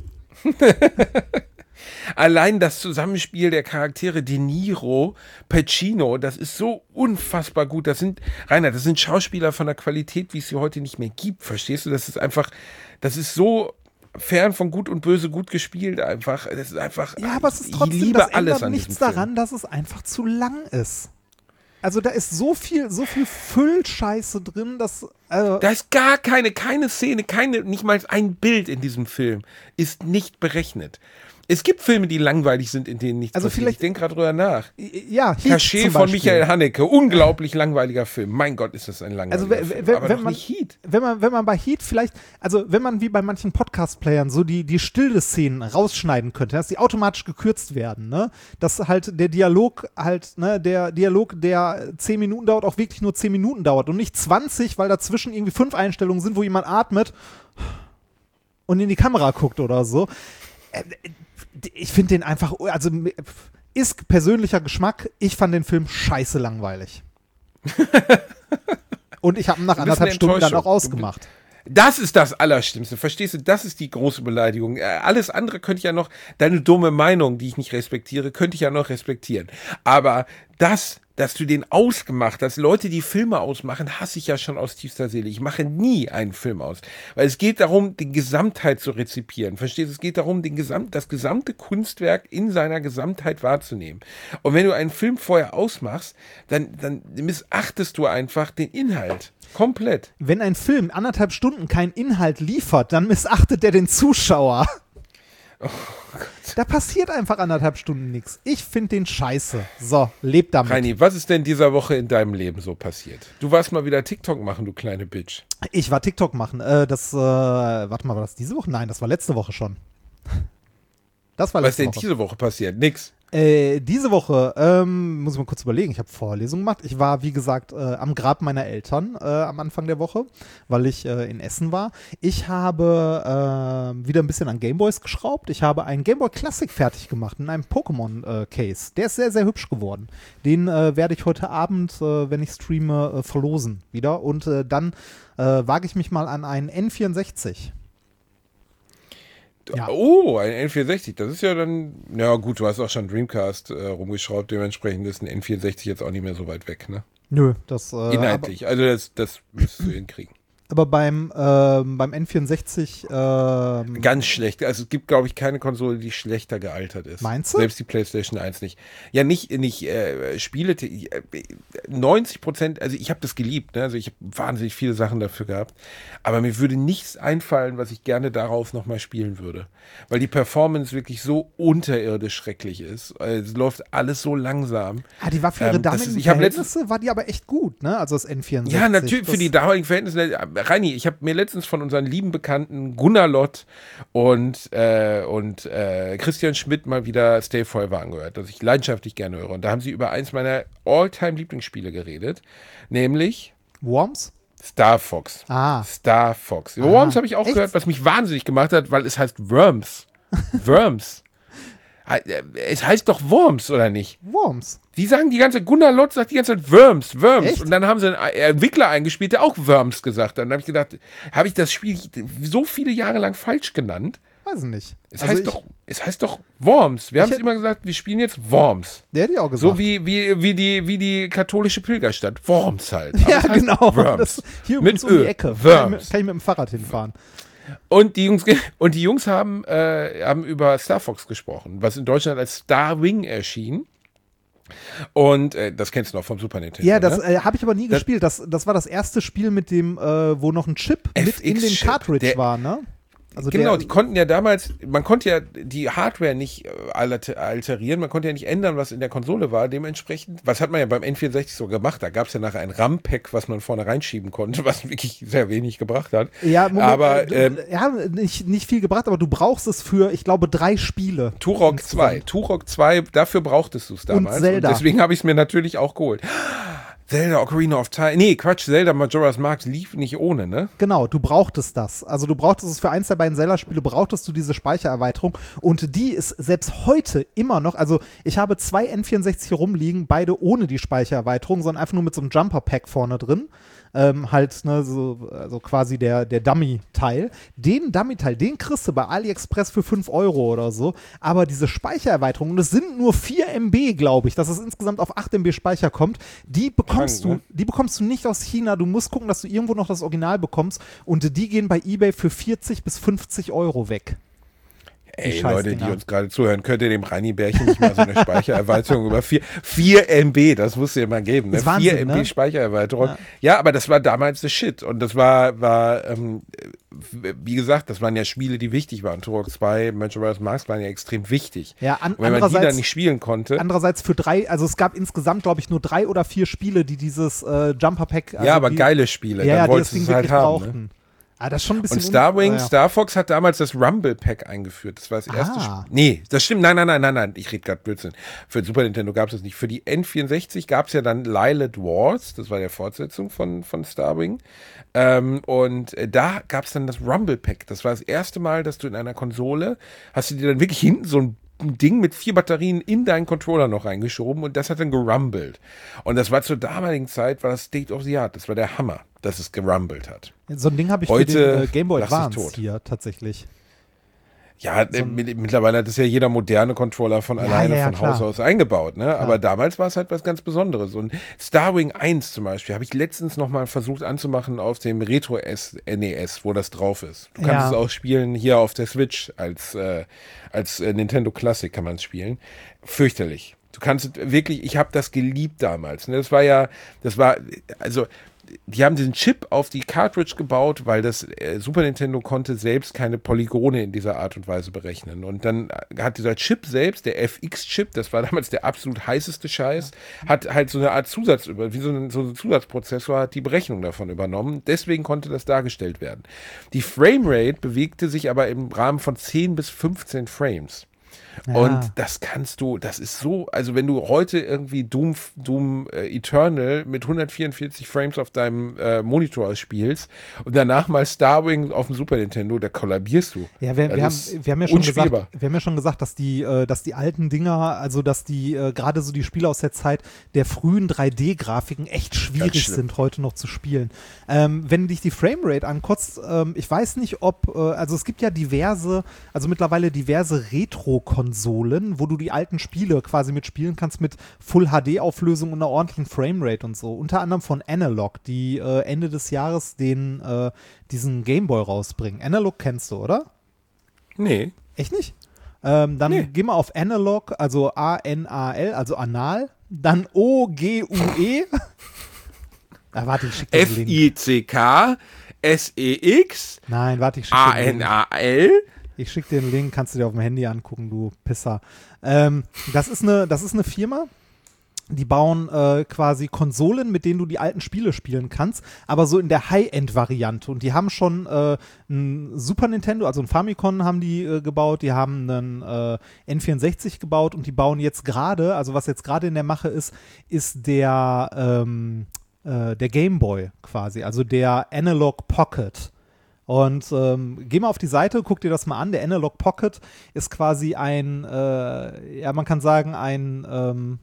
Allein das Zusammenspiel der Charaktere De Niro, Pacino, das ist so unfassbar gut. Das sind Schauspieler von der Qualität, wie es sie heute nicht mehr gibt. Verstehst du? Das ist so fern von Gut und Böse gut gespielt einfach. Das ist einfach. Ja, aber es ist ich trotzdem, liebe das alles ändert an nichts diesem Film. daran, dass es einfach zu lang ist. Also da ist so viel Füllscheiße drin, dass Da ist gar keine Szene, nicht mal ein Bild in diesem Film ist nicht berechnet. Es gibt Filme, die langweilig sind, in denen nichts Also passiert. vielleicht- Ich denke gerade drüber nach. ja, Heat Cachet zum von Beispiel. Michael Haneke, unglaublich langweiliger Film. Mein Gott, ist das ein Also langweiliger Film. Aber wenn doch man, nicht Heat. wenn man bei Heat vielleicht, also wenn man wie bei manchen Podcast-Playern so die stille Szenen rausschneiden könnte, dass die automatisch gekürzt werden, ne? Dass halt der Dialog der 10 Minuten dauert, auch wirklich nur 10 Minuten dauert und nicht 20, weil dazwischen irgendwie 5 Einstellungen sind, wo jemand atmet und in die Kamera guckt oder so. Ich finde den einfach, also ist persönlicher Geschmack, ich fand den Film scheiße langweilig. Und ich habe ihn nach Du bist eine 1,5 Stunden dann Enttäuschung. auch ausgemacht. Das ist das Allerschlimmste, verstehst du? Das ist die große Beleidigung. Alles andere könnte ich ja noch, deine dumme Meinung, die ich nicht respektiere, könnte ich ja noch respektieren. Aber dass du den ausgemacht hast, Leute, die Filme ausmachen, hasse ich ja schon aus tiefster Seele. Ich mache nie einen Film aus. Weil es geht darum, die Gesamtheit zu rezipieren. Verstehst du? Es geht darum, das gesamte Kunstwerk in seiner Gesamtheit wahrzunehmen. Und wenn du einen Film vorher ausmachst, dann missachtest du einfach den Inhalt. Komplett. Wenn ein Film 1,5 Stunden keinen Inhalt liefert, dann missachtet er den Zuschauer. Da passiert einfach 1,5 Stunden nichts. Ich finde den scheiße. So, lebt damit. Reini, was ist denn dieser Woche in deinem Leben so passiert? Du warst mal wieder TikTok machen, du kleine Bitch. Ich war TikTok machen. Warte mal, war das diese Woche? Nein, das war letzte Woche schon. Das war Was ist letzte denn Woche. diese Woche passiert? Nix. Diese Woche, muss ich mal kurz überlegen, ich habe Vorlesungen gemacht. Ich war, wie gesagt, am Grab meiner Eltern am Anfang der Woche, weil ich in Essen war. Ich habe wieder ein bisschen an Gameboys geschraubt. Ich habe einen Gameboy Classic fertig gemacht in einem Pokémon-Case. Der ist sehr, sehr hübsch geworden. Den werde ich heute Abend, wenn ich streame, verlosen wieder. Und dann wage ich mich mal an einen N64. Ja. Oh, ein N64, das ist ja dann, ja gut, du hast auch schon Dreamcast rumgeschraubt, dementsprechend ist ein N64 jetzt auch nicht mehr so weit weg, ne? Nö, das Inhaltlich, also das müsstest du hinkriegen. aber beim N64 Ganz schlecht, also es gibt, glaube ich, keine Konsole, die schlechter gealtert ist. Meinst du? Selbst die PlayStation 1 nicht. Ja, nicht Spiele, 90%, also ich habe das geliebt, ne? Also ich habe wahnsinnig viele Sachen dafür gehabt, aber mir würde nichts einfallen, was ich gerne darauf nochmal spielen würde, weil die Performance wirklich so unterirdisch schrecklich ist. Es läuft alles so langsam. die war für ihre das damaligen ist- ich hab Verhältnisse, war die aber echt gut, ne? Also das N64. Ja, natürlich, für Das- die damaligen Verhältnisse. Reini, ich habe mir letztens von unseren lieben Bekannten Gunnar Lott und Christian Schmidt mal wieder Stay Forever angehört, das ich leidenschaftlich gerne höre. Und da haben sie über eins meiner All-Time-Lieblingsspiele geredet, nämlich Worms? Star Fox. Star Fox. Worms habe ich auch gehört, was mich wahnsinnig gemacht hat, weil es heißt Worms. Worms. Es heißt doch Worms, oder nicht? Worms. Die sagen die ganze Zeit, Gunnar Lott sagt die ganze Zeit Worms. Echt? Und dann haben sie einen Entwickler eingespielt, der auch Worms gesagt hat. Dann habe ich gedacht, habe ich das Spiel so viele Jahre lang falsch genannt? Weiß ich nicht. Es heißt doch Worms. Wir haben es immer gesagt, wir spielen jetzt Worms. Der hätte ich auch gesagt. So wie die katholische Pilgerstadt. Worms halt. Ja, genau. Worms. Hier mit um die Ecke. Worms. Kann ich mit dem Fahrrad hinfahren. Und die Jungs haben über Star Fox gesprochen, was in Deutschland als Star Wing erschien. Und das kennst du noch vom Super Nintendo. Ja, das habe ich aber nie gespielt. Das war das erste Spiel mit dem, wo noch ein Chip mit in den Cartridge war, ne? Also genau, die konnten ja damals, man konnte ja die Hardware nicht alterieren, man konnte ja nicht ändern, was in der Konsole war. Dementsprechend, was hat man ja beim N64 so gemacht? Da gab es ja nachher ein RAM-Pack, was man vorne reinschieben konnte, was wirklich sehr wenig gebracht hat. Ja, Moment, aber nicht viel gebracht, aber du brauchst es für, ich glaube, 3 Spiele. Turok 2, dafür brauchtest du es damals. Und Zelda. Und deswegen habe ich es mir natürlich auch geholt. Zelda Ocarina of Time. Nee, Quatsch, Zelda Majora's Mask lief nicht ohne, ne? Genau, du brauchtest das. Also du brauchtest es für eins der beiden Zelda-Spiele, brauchtest du diese Speichererweiterung. Und die ist selbst heute immer noch, also ich habe 2 N64 hier rumliegen, beide ohne die Speichererweiterung, sondern einfach nur mit so einem Jumper-Pack vorne drin. Halt, ne, also quasi der Dummy-Teil. Den Dummy-Teil, den kriegst du bei AliExpress für 5 Euro oder so. Aber diese Speichererweiterung, und es sind nur 4 MB, glaube ich, dass es insgesamt auf 8 MB Speicher kommt, die bekommst du nicht aus China. Du musst gucken, dass du irgendwo noch das Original bekommst. Und die gehen bei eBay für 40 bis 50 Euro weg. Ey, Leute, die uns gerade zuhören, könnt ihr dem Reini-Bärchen nicht mal so eine Speichererweiterung über 4 MB, das musst du ja mal geben, ne? 4 MB ne? Speichererweiterung. Ja, aber das war damals the shit. Und das war wie gesagt, das waren ja Spiele, die wichtig waren. Turok 2, Majora's Mask waren ja extrem wichtig. Ja, und wenn man die dann nicht spielen konnte. Andererseits für 3, also es gab insgesamt, glaube ich, nur 3 oder 4 Spiele, die dieses Jumper-Pack. Also ja, aber geile Spiele, dann wolltest du es halt haben. Ne? Ah, das ist schon ein bisschen. Und Star Fox hat damals das Rumble Pack eingeführt. Das war das erste Spiel. Nee, das stimmt. Nein. Ich rede gerade Blödsinn. Für Super Nintendo gab es das nicht. Für die N64 gab es ja dann Lilith Wars. Das war der Fortsetzung von Starwing. Und da gab es dann das Rumble Pack. Das war das erste Mal, dass du in einer Konsole, hast du dir dann wirklich hinten so ein Ding mit 4 Batterien in deinen Controller noch reingeschoben und das hat dann gerumbelt. Und das war zur damaligen Zeit, war das State of the Art. Das war der Hammer, dass es gerumbelt hat. So ein Ding habe ich heute für den Game Boy Advance hier tatsächlich. Ja, mittlerweile hat es ja jeder moderne Controller von alleine von Haus aus eingebaut, ne? Aber damals war es halt was ganz Besonderes. Und Starwing 1 zum Beispiel habe ich letztens nochmal versucht anzumachen auf dem Retro NES, wo das drauf ist. Du kannst es auch spielen hier auf der Switch als Nintendo Classic kann man es spielen. Fürchterlich. Du kannst wirklich, ich habe das geliebt damals. Ne? Die haben diesen Chip auf die Cartridge gebaut, weil das Super Nintendo konnte selbst keine Polygone in dieser Art und Weise berechnen. Und dann hat dieser Chip selbst, der FX-Chip, das war damals der absolut heißeste Scheiß, hat halt so eine Art so ein Zusatzprozessor, hat die Berechnung davon übernommen. Deswegen konnte das dargestellt werden. Die Framerate bewegte sich aber im Rahmen von 10 bis 15 Frames. Ja. Und das ist so, also wenn du heute irgendwie Doom Eternal mit 144 Frames auf deinem Monitor spielst und danach mal Starwing auf dem Super Nintendo, da kollabierst du. Ja, wir haben ja schon gesagt, dass die alten Dinger, also dass die gerade so die Spiele aus der Zeit der frühen 3D-Grafiken echt schwierig sind, heute noch zu spielen. Wenn du dich die Framerate anguckst, ich weiß nicht, ob, also es gibt ja mittlerweile diverse Retro-Konsolen, wo du die alten Spiele quasi mitspielen kannst mit Full-HD-Auflösung und einer ordentlichen Framerate und so. Unter anderem von Analog, die Ende des Jahres diesen Gameboy rausbringen. Analog kennst du, oder? Nee. Echt nicht? Dann geh mal auf Analog, also A-N-A-L, also Anal, dann O-G-U-E. Warte, ich schick dir den Link. F-I-C-K-S-E-X. Nein, warte, ich schick dir den Link. A-N-A-L. Ich schicke dir den Link, kannst du dir auf dem Handy angucken, du Pisser. Das ist eine Firma, die bauen quasi Konsolen, mit denen du die alten Spiele spielen kannst, aber so in der High-End-Variante. Und die haben schon ein Super Nintendo, also ein Famicom haben die gebaut, die haben einen N64 gebaut und die bauen jetzt gerade, also was jetzt gerade in der Mache ist der der Game Boy quasi, also der Analog Pocket. Und geh mal auf die Seite, guck dir das mal an. Der Analog Pocket ist quasi ein, man kann sagen, ein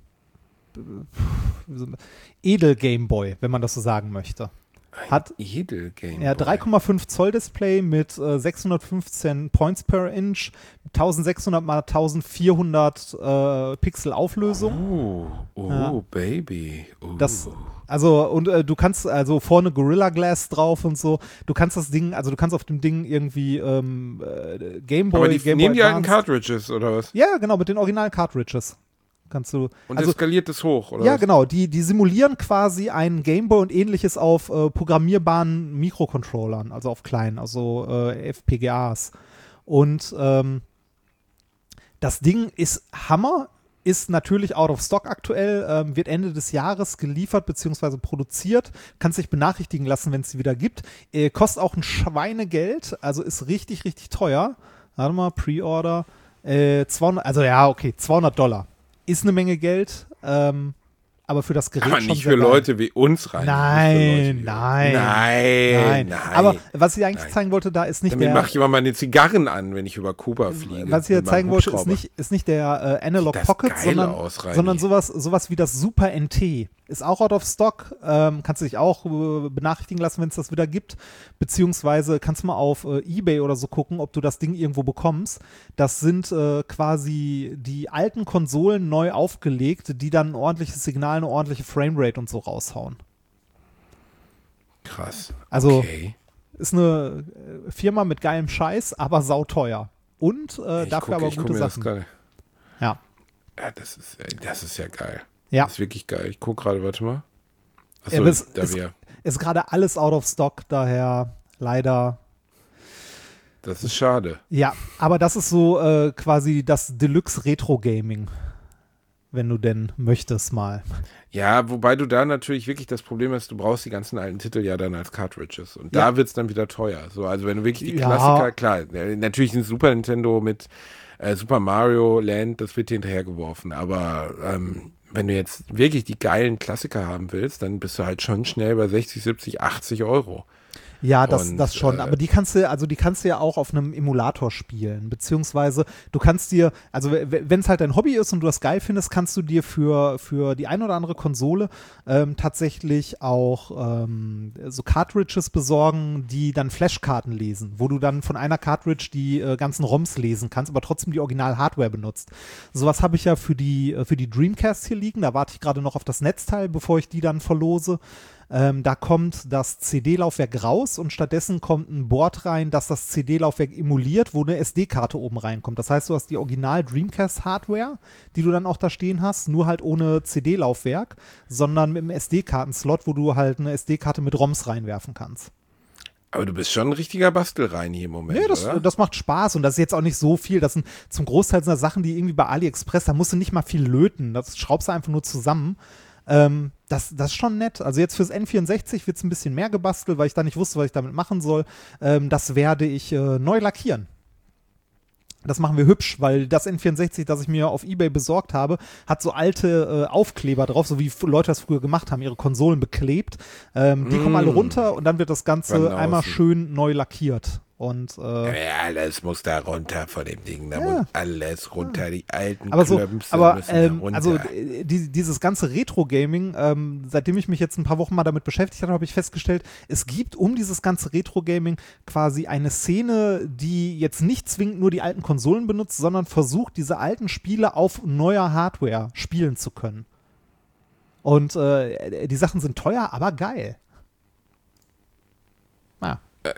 Edel-Game Boy, wenn man das so sagen möchte. Hat Edel-Game ja 3,5 Zoll Display mit 615 Points per Inch, 1600 mal 1400 Pixel Auflösung. Baby. Du kannst also vorne Gorilla Glass drauf und so. Du kannst das Ding, also du kannst auf dem Ding irgendwie Game Boy. Aber die Game nehmen Boy die alten Advance. Cartridges oder was? Ja, genau, mit den originalen Cartridges. Kannst du. Und Also, das skaliert es hoch, oder? ja, was? genau. Die simulieren quasi einen Gameboy und ähnliches auf programmierbaren Mikrocontrollern, also auf kleinen, also FPGAs. Und das Ding ist Hammer, ist natürlich out of stock aktuell, wird Ende des Jahres geliefert bzw. produziert, kannst dich benachrichtigen lassen, wenn es sie wieder gibt. Kostet auch ein Schweinegeld, also ist richtig, richtig teuer. Warte mal, Pre-Order. $200. Ist eine Menge Geld, aber für das Gerät Aber schon nicht sehr für geil. Leute wie uns rein. Nein. Aber was ich eigentlich zeigen wollte, da ist nicht Damit der. mache ich immer meine Zigarren an, wenn ich über Kuba fliege. Was ich hier mit meinem zeigen wollte, Hubschrauber. ist nicht der Analog Sieht das Pocket, geil aus, Reini. sondern sowas wie das Super NT. Ist auch out of stock. Kannst du dich auch benachrichtigen lassen, wenn es das wieder gibt. Beziehungsweise kannst du mal auf eBay oder so gucken, ob du das Ding irgendwo bekommst. Das sind quasi die alten Konsolen neu aufgelegt, die dann ein ordentliches Signal, eine ordentliche Framerate und so raushauen. Krass. Also Okay. ist eine Firma mit geilem Scheiß, aber sauteuer. Und dafür aber gute Sachen. Ja. Ja, das ist ja geil. Ja. Das ist wirklich geil. Ich gucke gerade, warte mal. Achso, Ja, aber es da wir. ist gerade alles out of stock, daher leider. Das ist schade. Ja, aber das ist so quasi das Deluxe Retro Gaming, wenn du denn möchtest mal. Ja, wobei du da natürlich wirklich das Problem hast, du brauchst die ganzen alten Titel ja dann als Cartridges. Und Ja. da wird es dann wieder teuer. So, also wenn du wirklich die Ja. Klassiker, klar, natürlich ein Super Nintendo mit Super Mario Land, das wird dir hinterhergeworfen. Aber wenn du jetzt wirklich die geilen Klassiker haben willst, dann bist du halt schon schnell bei 60, 70, 80 Euro. Ja, das Und, schon. Aber die kannst du ja auch auf einem Emulator spielen. Beziehungsweise du kannst dir, also wenn es halt dein Hobby ist und du das geil findest, kannst du dir für die ein oder andere Konsole tatsächlich auch so Cartridges besorgen, die dann Flashkarten lesen, wo du dann von einer Cartridge die ganzen ROMs lesen kannst, aber trotzdem die Original-Hardware benutzt. Sowas habe ich ja für die Dreamcast hier liegen. Da warte ich gerade noch auf das Netzteil, bevor ich die dann verlose. Da kommt das CD-Laufwerk raus und stattdessen kommt ein Board rein, das das CD-Laufwerk emuliert, wo eine SD-Karte oben reinkommt. Das heißt, du hast die Original Dreamcast-Hardware, die du dann auch da stehen hast, nur halt ohne CD-Laufwerk, sondern mit einem SD-Karten-Slot, wo du halt eine SD-Karte mit ROMs reinwerfen kannst. Aber du bist schon ein richtiger Bastelrein hier im Moment, Nee, oder? das macht Spaß und das ist jetzt auch nicht so viel. Das sind zum Großteil sind das Sachen, die irgendwie bei AliExpress, da musst du nicht mal viel löten. Das schraubst du einfach nur zusammen. Das ist schon nett. Also jetzt fürs N64 wird es ein bisschen mehr gebastelt, weil ich da nicht wusste, was ich damit machen soll. Das werde ich neu lackieren. Das machen wir hübsch, weil das N64, das ich mir auf eBay besorgt habe, hat so alte Aufkleber drauf, so wie Leute das früher gemacht haben, ihre Konsolen beklebt. Die kommen alle runter und dann wird das Ganze Banausen. einmal schön neu lackiert. Und Ja, alles muss da runter von dem Ding. Da muss alles runter. Die alten aber so, Klömpse aber müssen da runter. also dieses ganze Retro-Gaming, seitdem ich mich jetzt ein paar Wochen mal damit beschäftigt habe, habe ich festgestellt, es gibt um dieses ganze Retro-Gaming quasi eine Szene, die jetzt nicht zwingend nur die alten Konsolen benutzt, sondern versucht, diese alten Spiele auf neuer Hardware spielen zu können. Und die Sachen sind teuer, aber geil. Naja.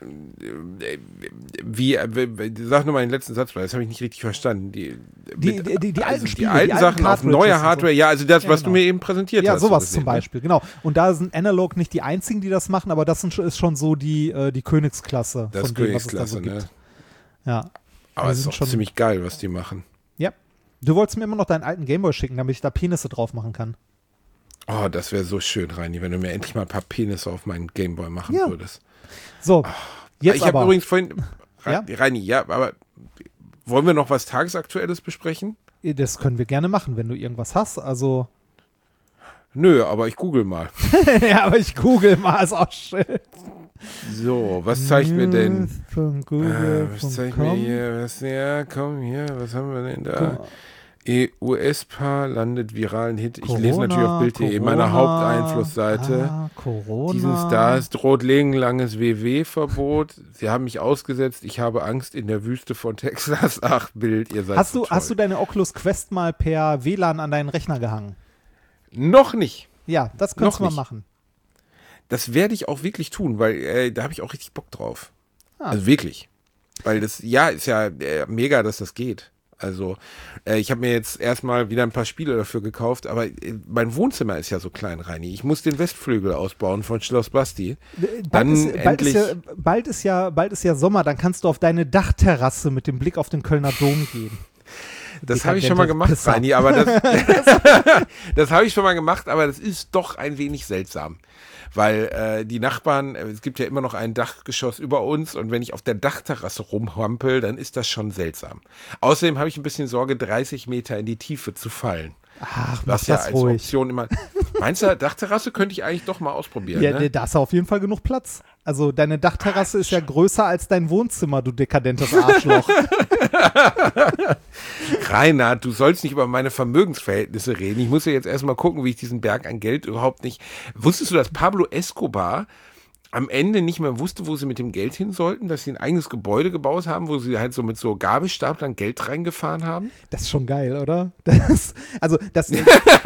Sag nur mal den letzten Satz, weil das habe ich nicht richtig verstanden. Die alten Spiele, die alten Sachen auf Cartridges neuer und so. Hardware, ja, also das, Ja, was genau. du mir eben präsentiert Ja, hast. sowas so gesehen, zum Beispiel, genau. Und da sind Analog nicht die einzigen, die das machen, aber das ist schon so die Königsklasse Das von dem, was es da so Königsklasse, gibt. ne? Ja. Aber es sind ist auch ziemlich geil, was die machen. Ja. Du wolltest mir immer noch deinen alten Gameboy schicken, damit ich da Penisse drauf machen kann. Oh, das wäre so schön, Reini, wenn du mir endlich mal ein paar Penisse auf meinen Gameboy machen Ja. würdest. So, jetzt Ich habe aber. übrigens vorhin, Ja? Reini, ja, aber wollen wir noch was Tagesaktuelles besprechen? Das können wir gerne machen, wenn du irgendwas hast. Also, Nö, aber ich google mal. Ja, aber ich google mal, ist auch schön. So, was zeigt mir denn? Von Google. Was zeigt mir hier? Was haben wir denn da? US-Paar landet viralen Hit. Ich lese natürlich auf Bild.de, meiner Haupteinflussseite. Corona. Diesen Stars droht lebenlanges WW-Verbot. Sie haben mich ausgesetzt. Ich habe Angst in der Wüste von Texas. Ach, Bild, ihr seid so toll. Hast du deine Oculus Quest mal per WLAN an deinen Rechner gehangen? Noch nicht. Ja, das kannst du mal machen. Das werde ich auch wirklich tun, weil da habe ich auch richtig Bock drauf. Ah. Also wirklich. Weil das, ist ja mega, dass das geht. Also ich habe mir jetzt erstmal wieder ein paar Spiele dafür gekauft, aber mein Wohnzimmer ist ja so klein, Reini. Ich muss den Westflügel ausbauen von Schloss Basti. Bald ist ja Sommer, dann kannst du auf deine Dachterrasse mit dem Blick auf den Kölner Dom gehen. Das habe ich schon mal gemacht, Reini, aber das habe ich schon mal gemacht, aber das ist doch ein wenig seltsam. Weil die Nachbarn, es gibt ja immer noch ein Dachgeschoss über uns und wenn ich auf der Dachterrasse rumhampel, dann ist das schon seltsam. Außerdem habe ich ein bisschen Sorge, 30 Meter in die Tiefe zu fallen. Ach, was ja als ruhig. Option immer. Meinst du, Dachterrasse könnte ich eigentlich doch mal ausprobieren? Ja, ne? Da hast du auf jeden Fall genug Platz. Also deine Dachterrasse ist ja größer als dein Wohnzimmer, du dekadentes Arschloch. Reinhard, du sollst nicht über meine Vermögensverhältnisse reden. Ich muss ja jetzt erstmal gucken, wie ich diesen Berg an Geld überhaupt nicht... Wusstest du, dass Pablo Escobar am Ende nicht mehr wusste, wo sie mit dem Geld hin sollten, dass sie ein eigenes Gebäude gebaut haben, wo sie halt so mit so Gabelstaplern Geld reingefahren haben? Das ist schon geil, oder? Das ist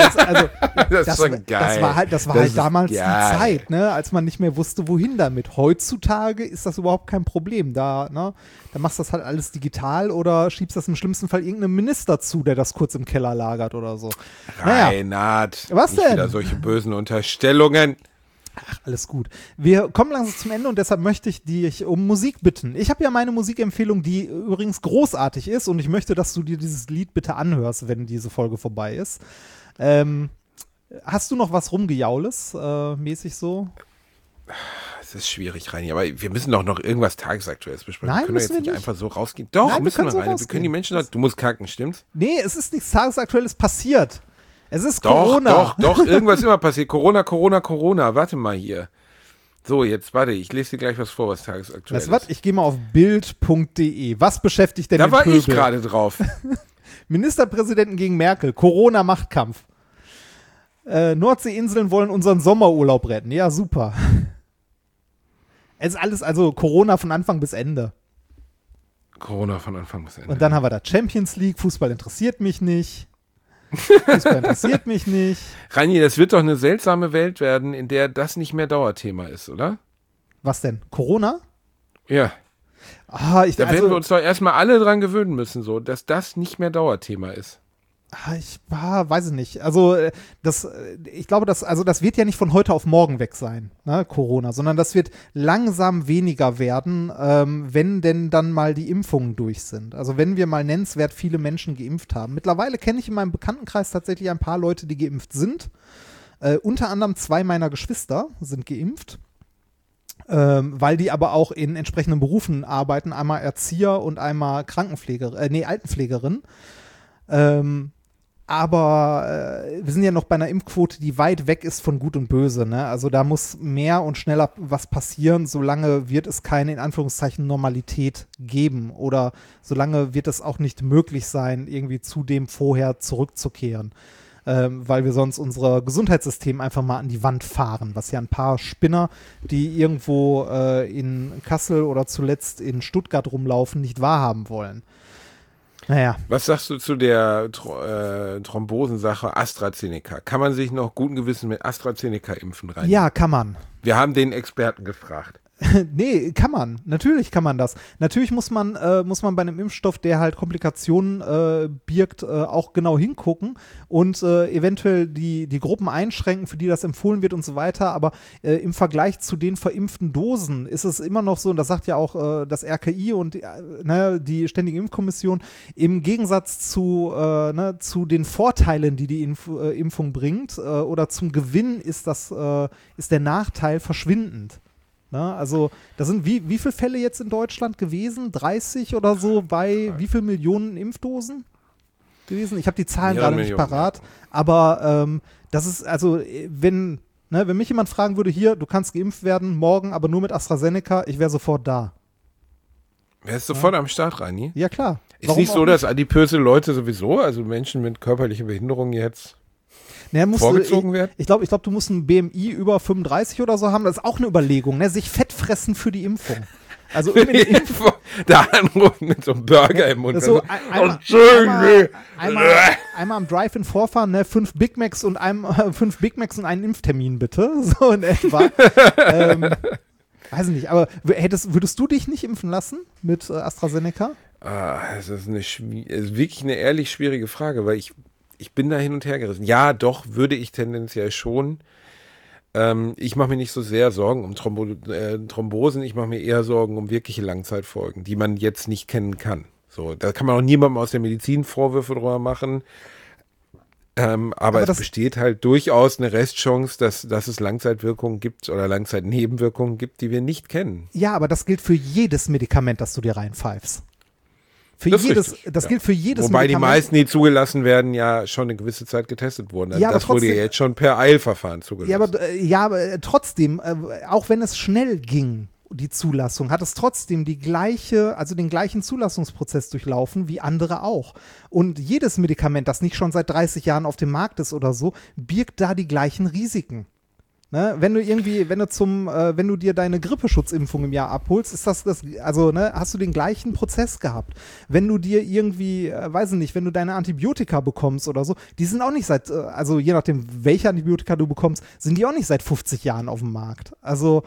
schon geil. Das war halt damals geil. Die Zeit, ne, als man nicht mehr wusste, wohin damit. Heutzutage ist das überhaupt kein Problem. Da machst du das halt alles digital oder schiebst das im schlimmsten Fall irgendeinem Minister zu, der das kurz im Keller lagert oder so. Reinhard, was nicht denn? Wieder solche bösen Unterstellungen. Ach, alles gut. Wir kommen langsam zum Ende und deshalb möchte ich dich um Musik bitten. Ich habe ja meine Musikempfehlung, die übrigens großartig ist und ich möchte, dass du dir dieses Lied bitte anhörst, wenn diese Folge vorbei ist. Hast du noch was rumgejaules, mäßig so? Es ist schwierig, Reini, aber wir müssen doch noch irgendwas Tagesaktuelles besprechen. Nein, wir können jetzt nicht einfach so rausgehen. Doch, nein, müssen wir, so Reini. Wir können die Menschen noch, du musst kacken, stimmt's? Nee, es ist nichts Tagesaktuelles passiert. Es ist Corona. Doch, irgendwas immer passiert. Corona. Warte mal hier. So, jetzt, warte, ich lese dir gleich was vor, was tagesaktuell ist. Weißt du was? Ich gehe mal auf bild.de. Was beschäftigt denn den Pöbel? Da war ich gerade drauf. Ministerpräsidenten gegen Merkel. Corona-Machtkampf. Nordseeinseln wollen unseren Sommerurlaub retten. Ja, super. Es ist alles, also Corona von Anfang bis Ende. Corona von Anfang bis Ende. Und dann haben wir da Champions League. Fußball interessiert mich nicht. Fußball interessiert mich nicht. Reini, das wird doch eine seltsame Welt werden, in der das nicht mehr Dauerthema ist, oder? Was denn? Corona? Ja. Da werden wir uns doch erstmal alle dran gewöhnen müssen, so, dass das nicht mehr Dauerthema ist. Ich weiß es nicht. Also ich glaube, das wird ja nicht von heute auf morgen weg sein, ne, Corona, sondern das wird langsam weniger werden, wenn denn dann mal die Impfungen durch sind. Also wenn wir mal nennenswert viele Menschen geimpft haben. Mittlerweile kenne ich in meinem Bekanntenkreis tatsächlich ein paar Leute, die geimpft sind. Unter anderem 2 meiner Geschwister sind geimpft. Weil die aber auch in entsprechenden Berufen arbeiten, einmal Erzieher und einmal Altenpflegerin. Aber wir sind ja noch bei einer Impfquote, die weit weg ist von Gut und Böse. Ne? Also da muss mehr und schneller was passieren, solange wird es keine, in Anführungszeichen, Normalität geben. Oder solange wird es auch nicht möglich sein, irgendwie zu dem vorher zurückzukehren. Weil wir sonst unser Gesundheitssystem einfach mal an die Wand fahren, was ja ein paar Spinner, die irgendwo in Kassel oder zuletzt in Stuttgart rumlaufen, nicht wahrhaben wollen. Naja. Was sagst du zu der Thrombosensache AstraZeneca? Kann man sich noch guten Gewissen mit AstraZeneca impfen rein? Ja, kann man. Wir haben den Experten gefragt. Nee, kann man. Natürlich kann man das. Natürlich muss man bei einem Impfstoff, der halt Komplikationen birgt, auch genau hingucken und eventuell die Gruppen einschränken, für die das empfohlen wird und so weiter. Aber im Vergleich zu den verimpften Dosen ist es immer noch so, und das sagt ja auch das RKI und die Ständige Impfkommission, im Gegensatz zu den Vorteilen, die Impfung bringt oder zum Gewinn ist der Nachteil verschwindend. Na, also, da sind wie viele Fälle jetzt in Deutschland gewesen? 30 oder so bei wie viel Millionen Impfdosen gewesen? Ich habe die Zahlen gerade nicht parat, aber das ist, also, wenn mich jemand fragen würde, hier, du kannst geimpft werden, morgen, aber nur mit AstraZeneca, ich wäre sofort da. Wärst du sofort am Start, Reini? Ja, klar. Ist nicht so, dass adipöse Leute sowieso, also Menschen mit körperlichen Behinderungen jetzt vorgezogen werden? Ich glaube, du musst ein BMI über 35 oder so haben. Das ist auch eine Überlegung, ne? Sich fett fressen für die Impfung. Also da anrufen mit so einem Burger im Mund. So einmal am Drive-In vorfahren, ne? 5 Big Macs und einen Impftermin bitte. So in etwa. Weiß ich nicht, aber würdest du dich nicht impfen lassen mit AstraZeneca? Das ist wirklich eine ehrlich schwierige Frage, weil ich bin da hin und her gerissen. Ja, doch, würde ich tendenziell schon. Ich mache mir nicht so sehr Sorgen um Thrombosen, ich mache mir eher Sorgen um wirkliche Langzeitfolgen, die man jetzt nicht kennen kann. So, da kann man auch niemandem aus der Medizin Vorwürfe drüber machen. Aber es besteht halt durchaus eine Restchance, dass es Langzeitwirkungen gibt oder Langzeitnebenwirkungen gibt, die wir nicht kennen. Ja, aber das gilt für jedes Medikament, das du dir reinpfeifst. Das gilt für jedes Wobei Medikament. Die meisten, die zugelassen werden, ja schon eine gewisse Zeit getestet wurden. Also das wurde ja jetzt schon per Eilverfahren zugelassen. Aber trotzdem, auch wenn es schnell ging, die Zulassung, hat es trotzdem den gleichen Zulassungsprozess durchlaufen wie andere auch. Und jedes Medikament, das nicht schon seit 30 Jahren auf dem Markt ist oder so, birgt da die gleichen Risiken. Ne? Wenn du dir deine Grippeschutzimpfung im Jahr abholst, ist hast du den gleichen Prozess gehabt. Wenn du dir irgendwie, wenn du deine Antibiotika bekommst oder so, die sind auch nicht je nachdem, welche Antibiotika du bekommst, sind die auch nicht seit 50 Jahren auf dem Markt. Also,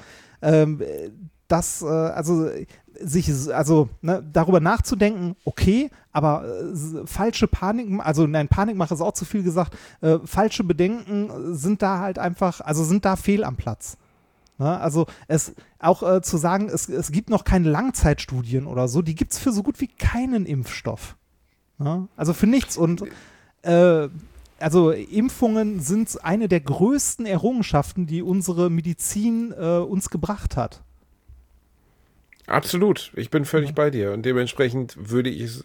darüber nachzudenken, okay, aber falsche Panikmache ist auch zu viel gesagt, falsche Bedenken sind da halt einfach, sind da fehl am Platz. Ne? Also zu sagen, es gibt noch keine Langzeitstudien oder so, die gibt es für so gut wie keinen Impfstoff. Ne? Also für nichts und Impfungen sind eine der größten Errungenschaften, die unsere Medizin uns gebracht hat. Absolut, ich bin völlig bei dir und dementsprechend würde ich es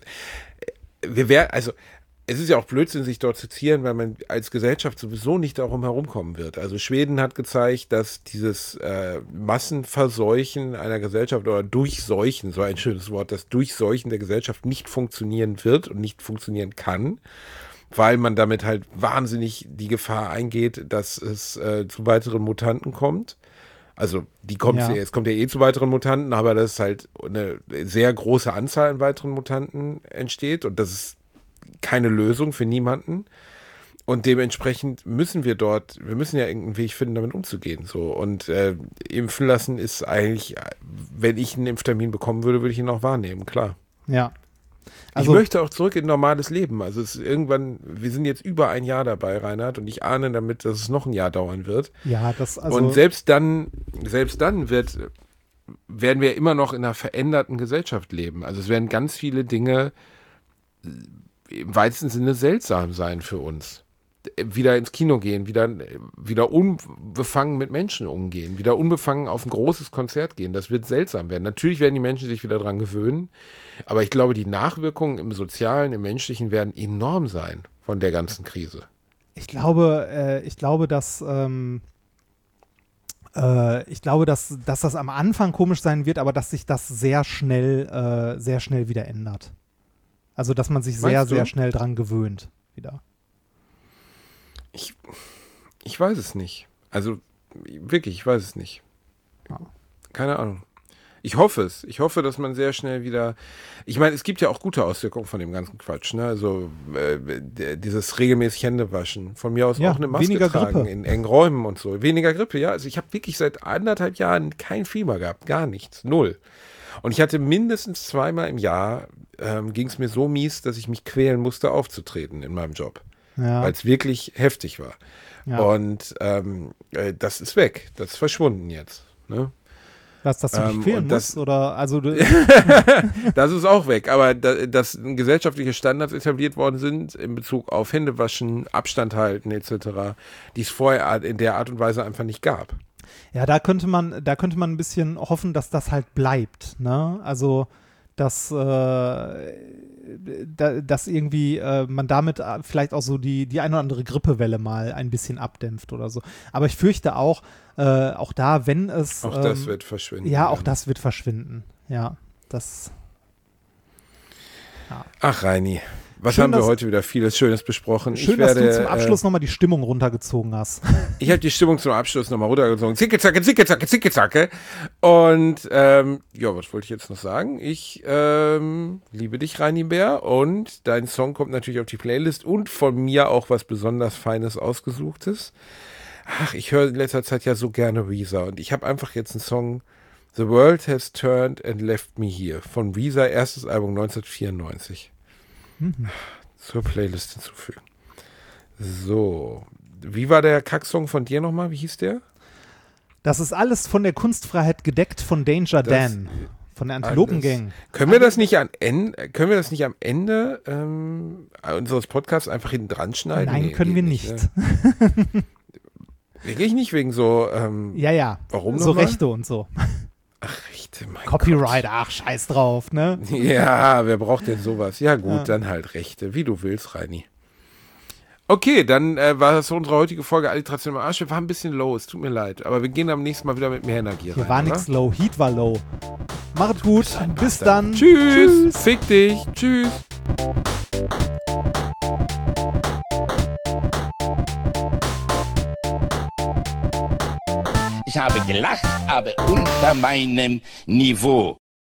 ist ja auch Blödsinn, sich dort zu zieren, weil man als Gesellschaft sowieso nicht darum herumkommen wird. Also Schweden hat gezeigt, dass dieses Massenverseuchen einer Gesellschaft oder Durchseuchen, so ein schönes Wort, das Durchseuchen der Gesellschaft nicht funktionieren wird und nicht funktionieren kann, weil man damit halt wahnsinnig die Gefahr eingeht, dass es zu weiteren Mutanten kommt. Also es kommt ja eh zu weiteren Mutanten, aber dass halt eine sehr große Anzahl an weiteren Mutanten entsteht und das ist keine Lösung für niemanden. Und dementsprechend müssen wir müssen ja irgendeinen Weg finden, damit umzugehen. So. Und impfen lassen ist eigentlich, wenn ich einen Impftermin bekommen würde ich ihn auch wahrnehmen, klar. Ja. Ich möchte auch zurück in normales Leben. Also es ist irgendwann, wir sind jetzt über ein Jahr dabei, Reinhard, und ich ahne damit, dass es noch ein Jahr dauern wird. Ja, und selbst dann werden wir immer noch in einer veränderten Gesellschaft leben. Also es werden ganz viele Dinge im weitesten Sinne seltsam sein für uns. Wieder ins Kino gehen, wieder unbefangen mit Menschen umgehen, wieder unbefangen auf ein großes Konzert gehen. Das wird seltsam werden. Natürlich werden die Menschen sich wieder dran gewöhnen, aber ich glaube, die Nachwirkungen im Sozialen, im Menschlichen werden enorm sein von der ganzen Krise. Ich glaube, dass das am Anfang komisch sein wird, aber dass sich das sehr schnell wieder ändert. Also, dass man sich sehr schnell dran gewöhnt wieder. Ich weiß es nicht. Also wirklich, ich weiß es nicht. Keine Ahnung. Ich hoffe es. Ich hoffe, dass man sehr schnell wieder. Ich meine, es gibt ja auch gute Auswirkungen von dem ganzen Quatsch. Ne? Also dieses regelmäßig Händewaschen. Von mir aus auch eine Maske tragen Grippe. In engen Räumen und so. Weniger Grippe, ja. Also ich habe wirklich seit 1,5 Jahren kein Fieber gehabt. Gar nichts. 0. Und ich hatte mindestens 2-mal im Jahr, ging es mir so mies, dass ich mich quälen musste, aufzutreten in meinem Job. Ja. Weil es wirklich heftig war. Ja. Und das ist weg. Das ist verschwunden jetzt. Ne? Dass du dich quälen musst? Oder, also das ist auch weg. Aber dass gesellschaftliche Standards etabliert worden sind in Bezug auf Händewaschen, Abstand halten etc., die es vorher in der Art und Weise einfach nicht gab. Ja, da könnte man ein bisschen hoffen, dass das halt bleibt. Ne? Also dass irgendwie man damit vielleicht auch so die eine oder andere Grippewelle mal ein bisschen abdämpft oder so. Aber ich fürchte auch da, wenn es... Auch das wird verschwinden. Ja, auch das wird verschwinden. Ja, das... Ja. Ach, Reini, was Schön, haben wir dass- heute wieder vieles Schönes besprochen. Schön, dass du zum Abschluss nochmal die Stimmung runtergezogen hast. Ich habe die Stimmung zum Abschluss nochmal runtergezogen. Zicke, zacke, zicke, zacke, zicke, zacke. Und ja, was wollte ich jetzt noch sagen? Ich liebe dich, Reini Bär. Und dein Song kommt natürlich auf die Playlist und von mir auch was besonders Feines Ausgesuchtes. Ach, ich höre in letzter Zeit ja so gerne Weezer. Und ich habe einfach jetzt einen Song, The World Has Turned and Left Me Here, von Weezer, erstes Album 1994. Zur Playlist hinzufügen. So, wie war der Kacksong von dir nochmal? Wie hieß der? Das ist alles von der Kunstfreiheit gedeckt von Danger Dan. Von der Antilopengang. Können wir das nicht am Ende unseres Podcasts einfach hinten dran schneiden? Nein, Nee, können wir geht nicht. Ne? Wirklich nicht, wegen so, Ja. Warum so nochmal? Rechte und so. Rechte, mein Copyright, ach, scheiß drauf, ne? Gott. Ja, wer braucht denn sowas? Ja gut, dann halt Rechte, wie du willst, Reini. Okay, dann war das so unsere heutige Folge Alliteration im Arsch. Wir waren ein bisschen low, es tut mir leid. Aber wir gehen am nächsten Mal wieder mit mehr Energie Hier rein, war oder? nichts low, Heat war low. Macht gut, bis dann. Tschüss. Fick dich. Tschüss. Ich habe gelacht, aber unter meinem Niveau.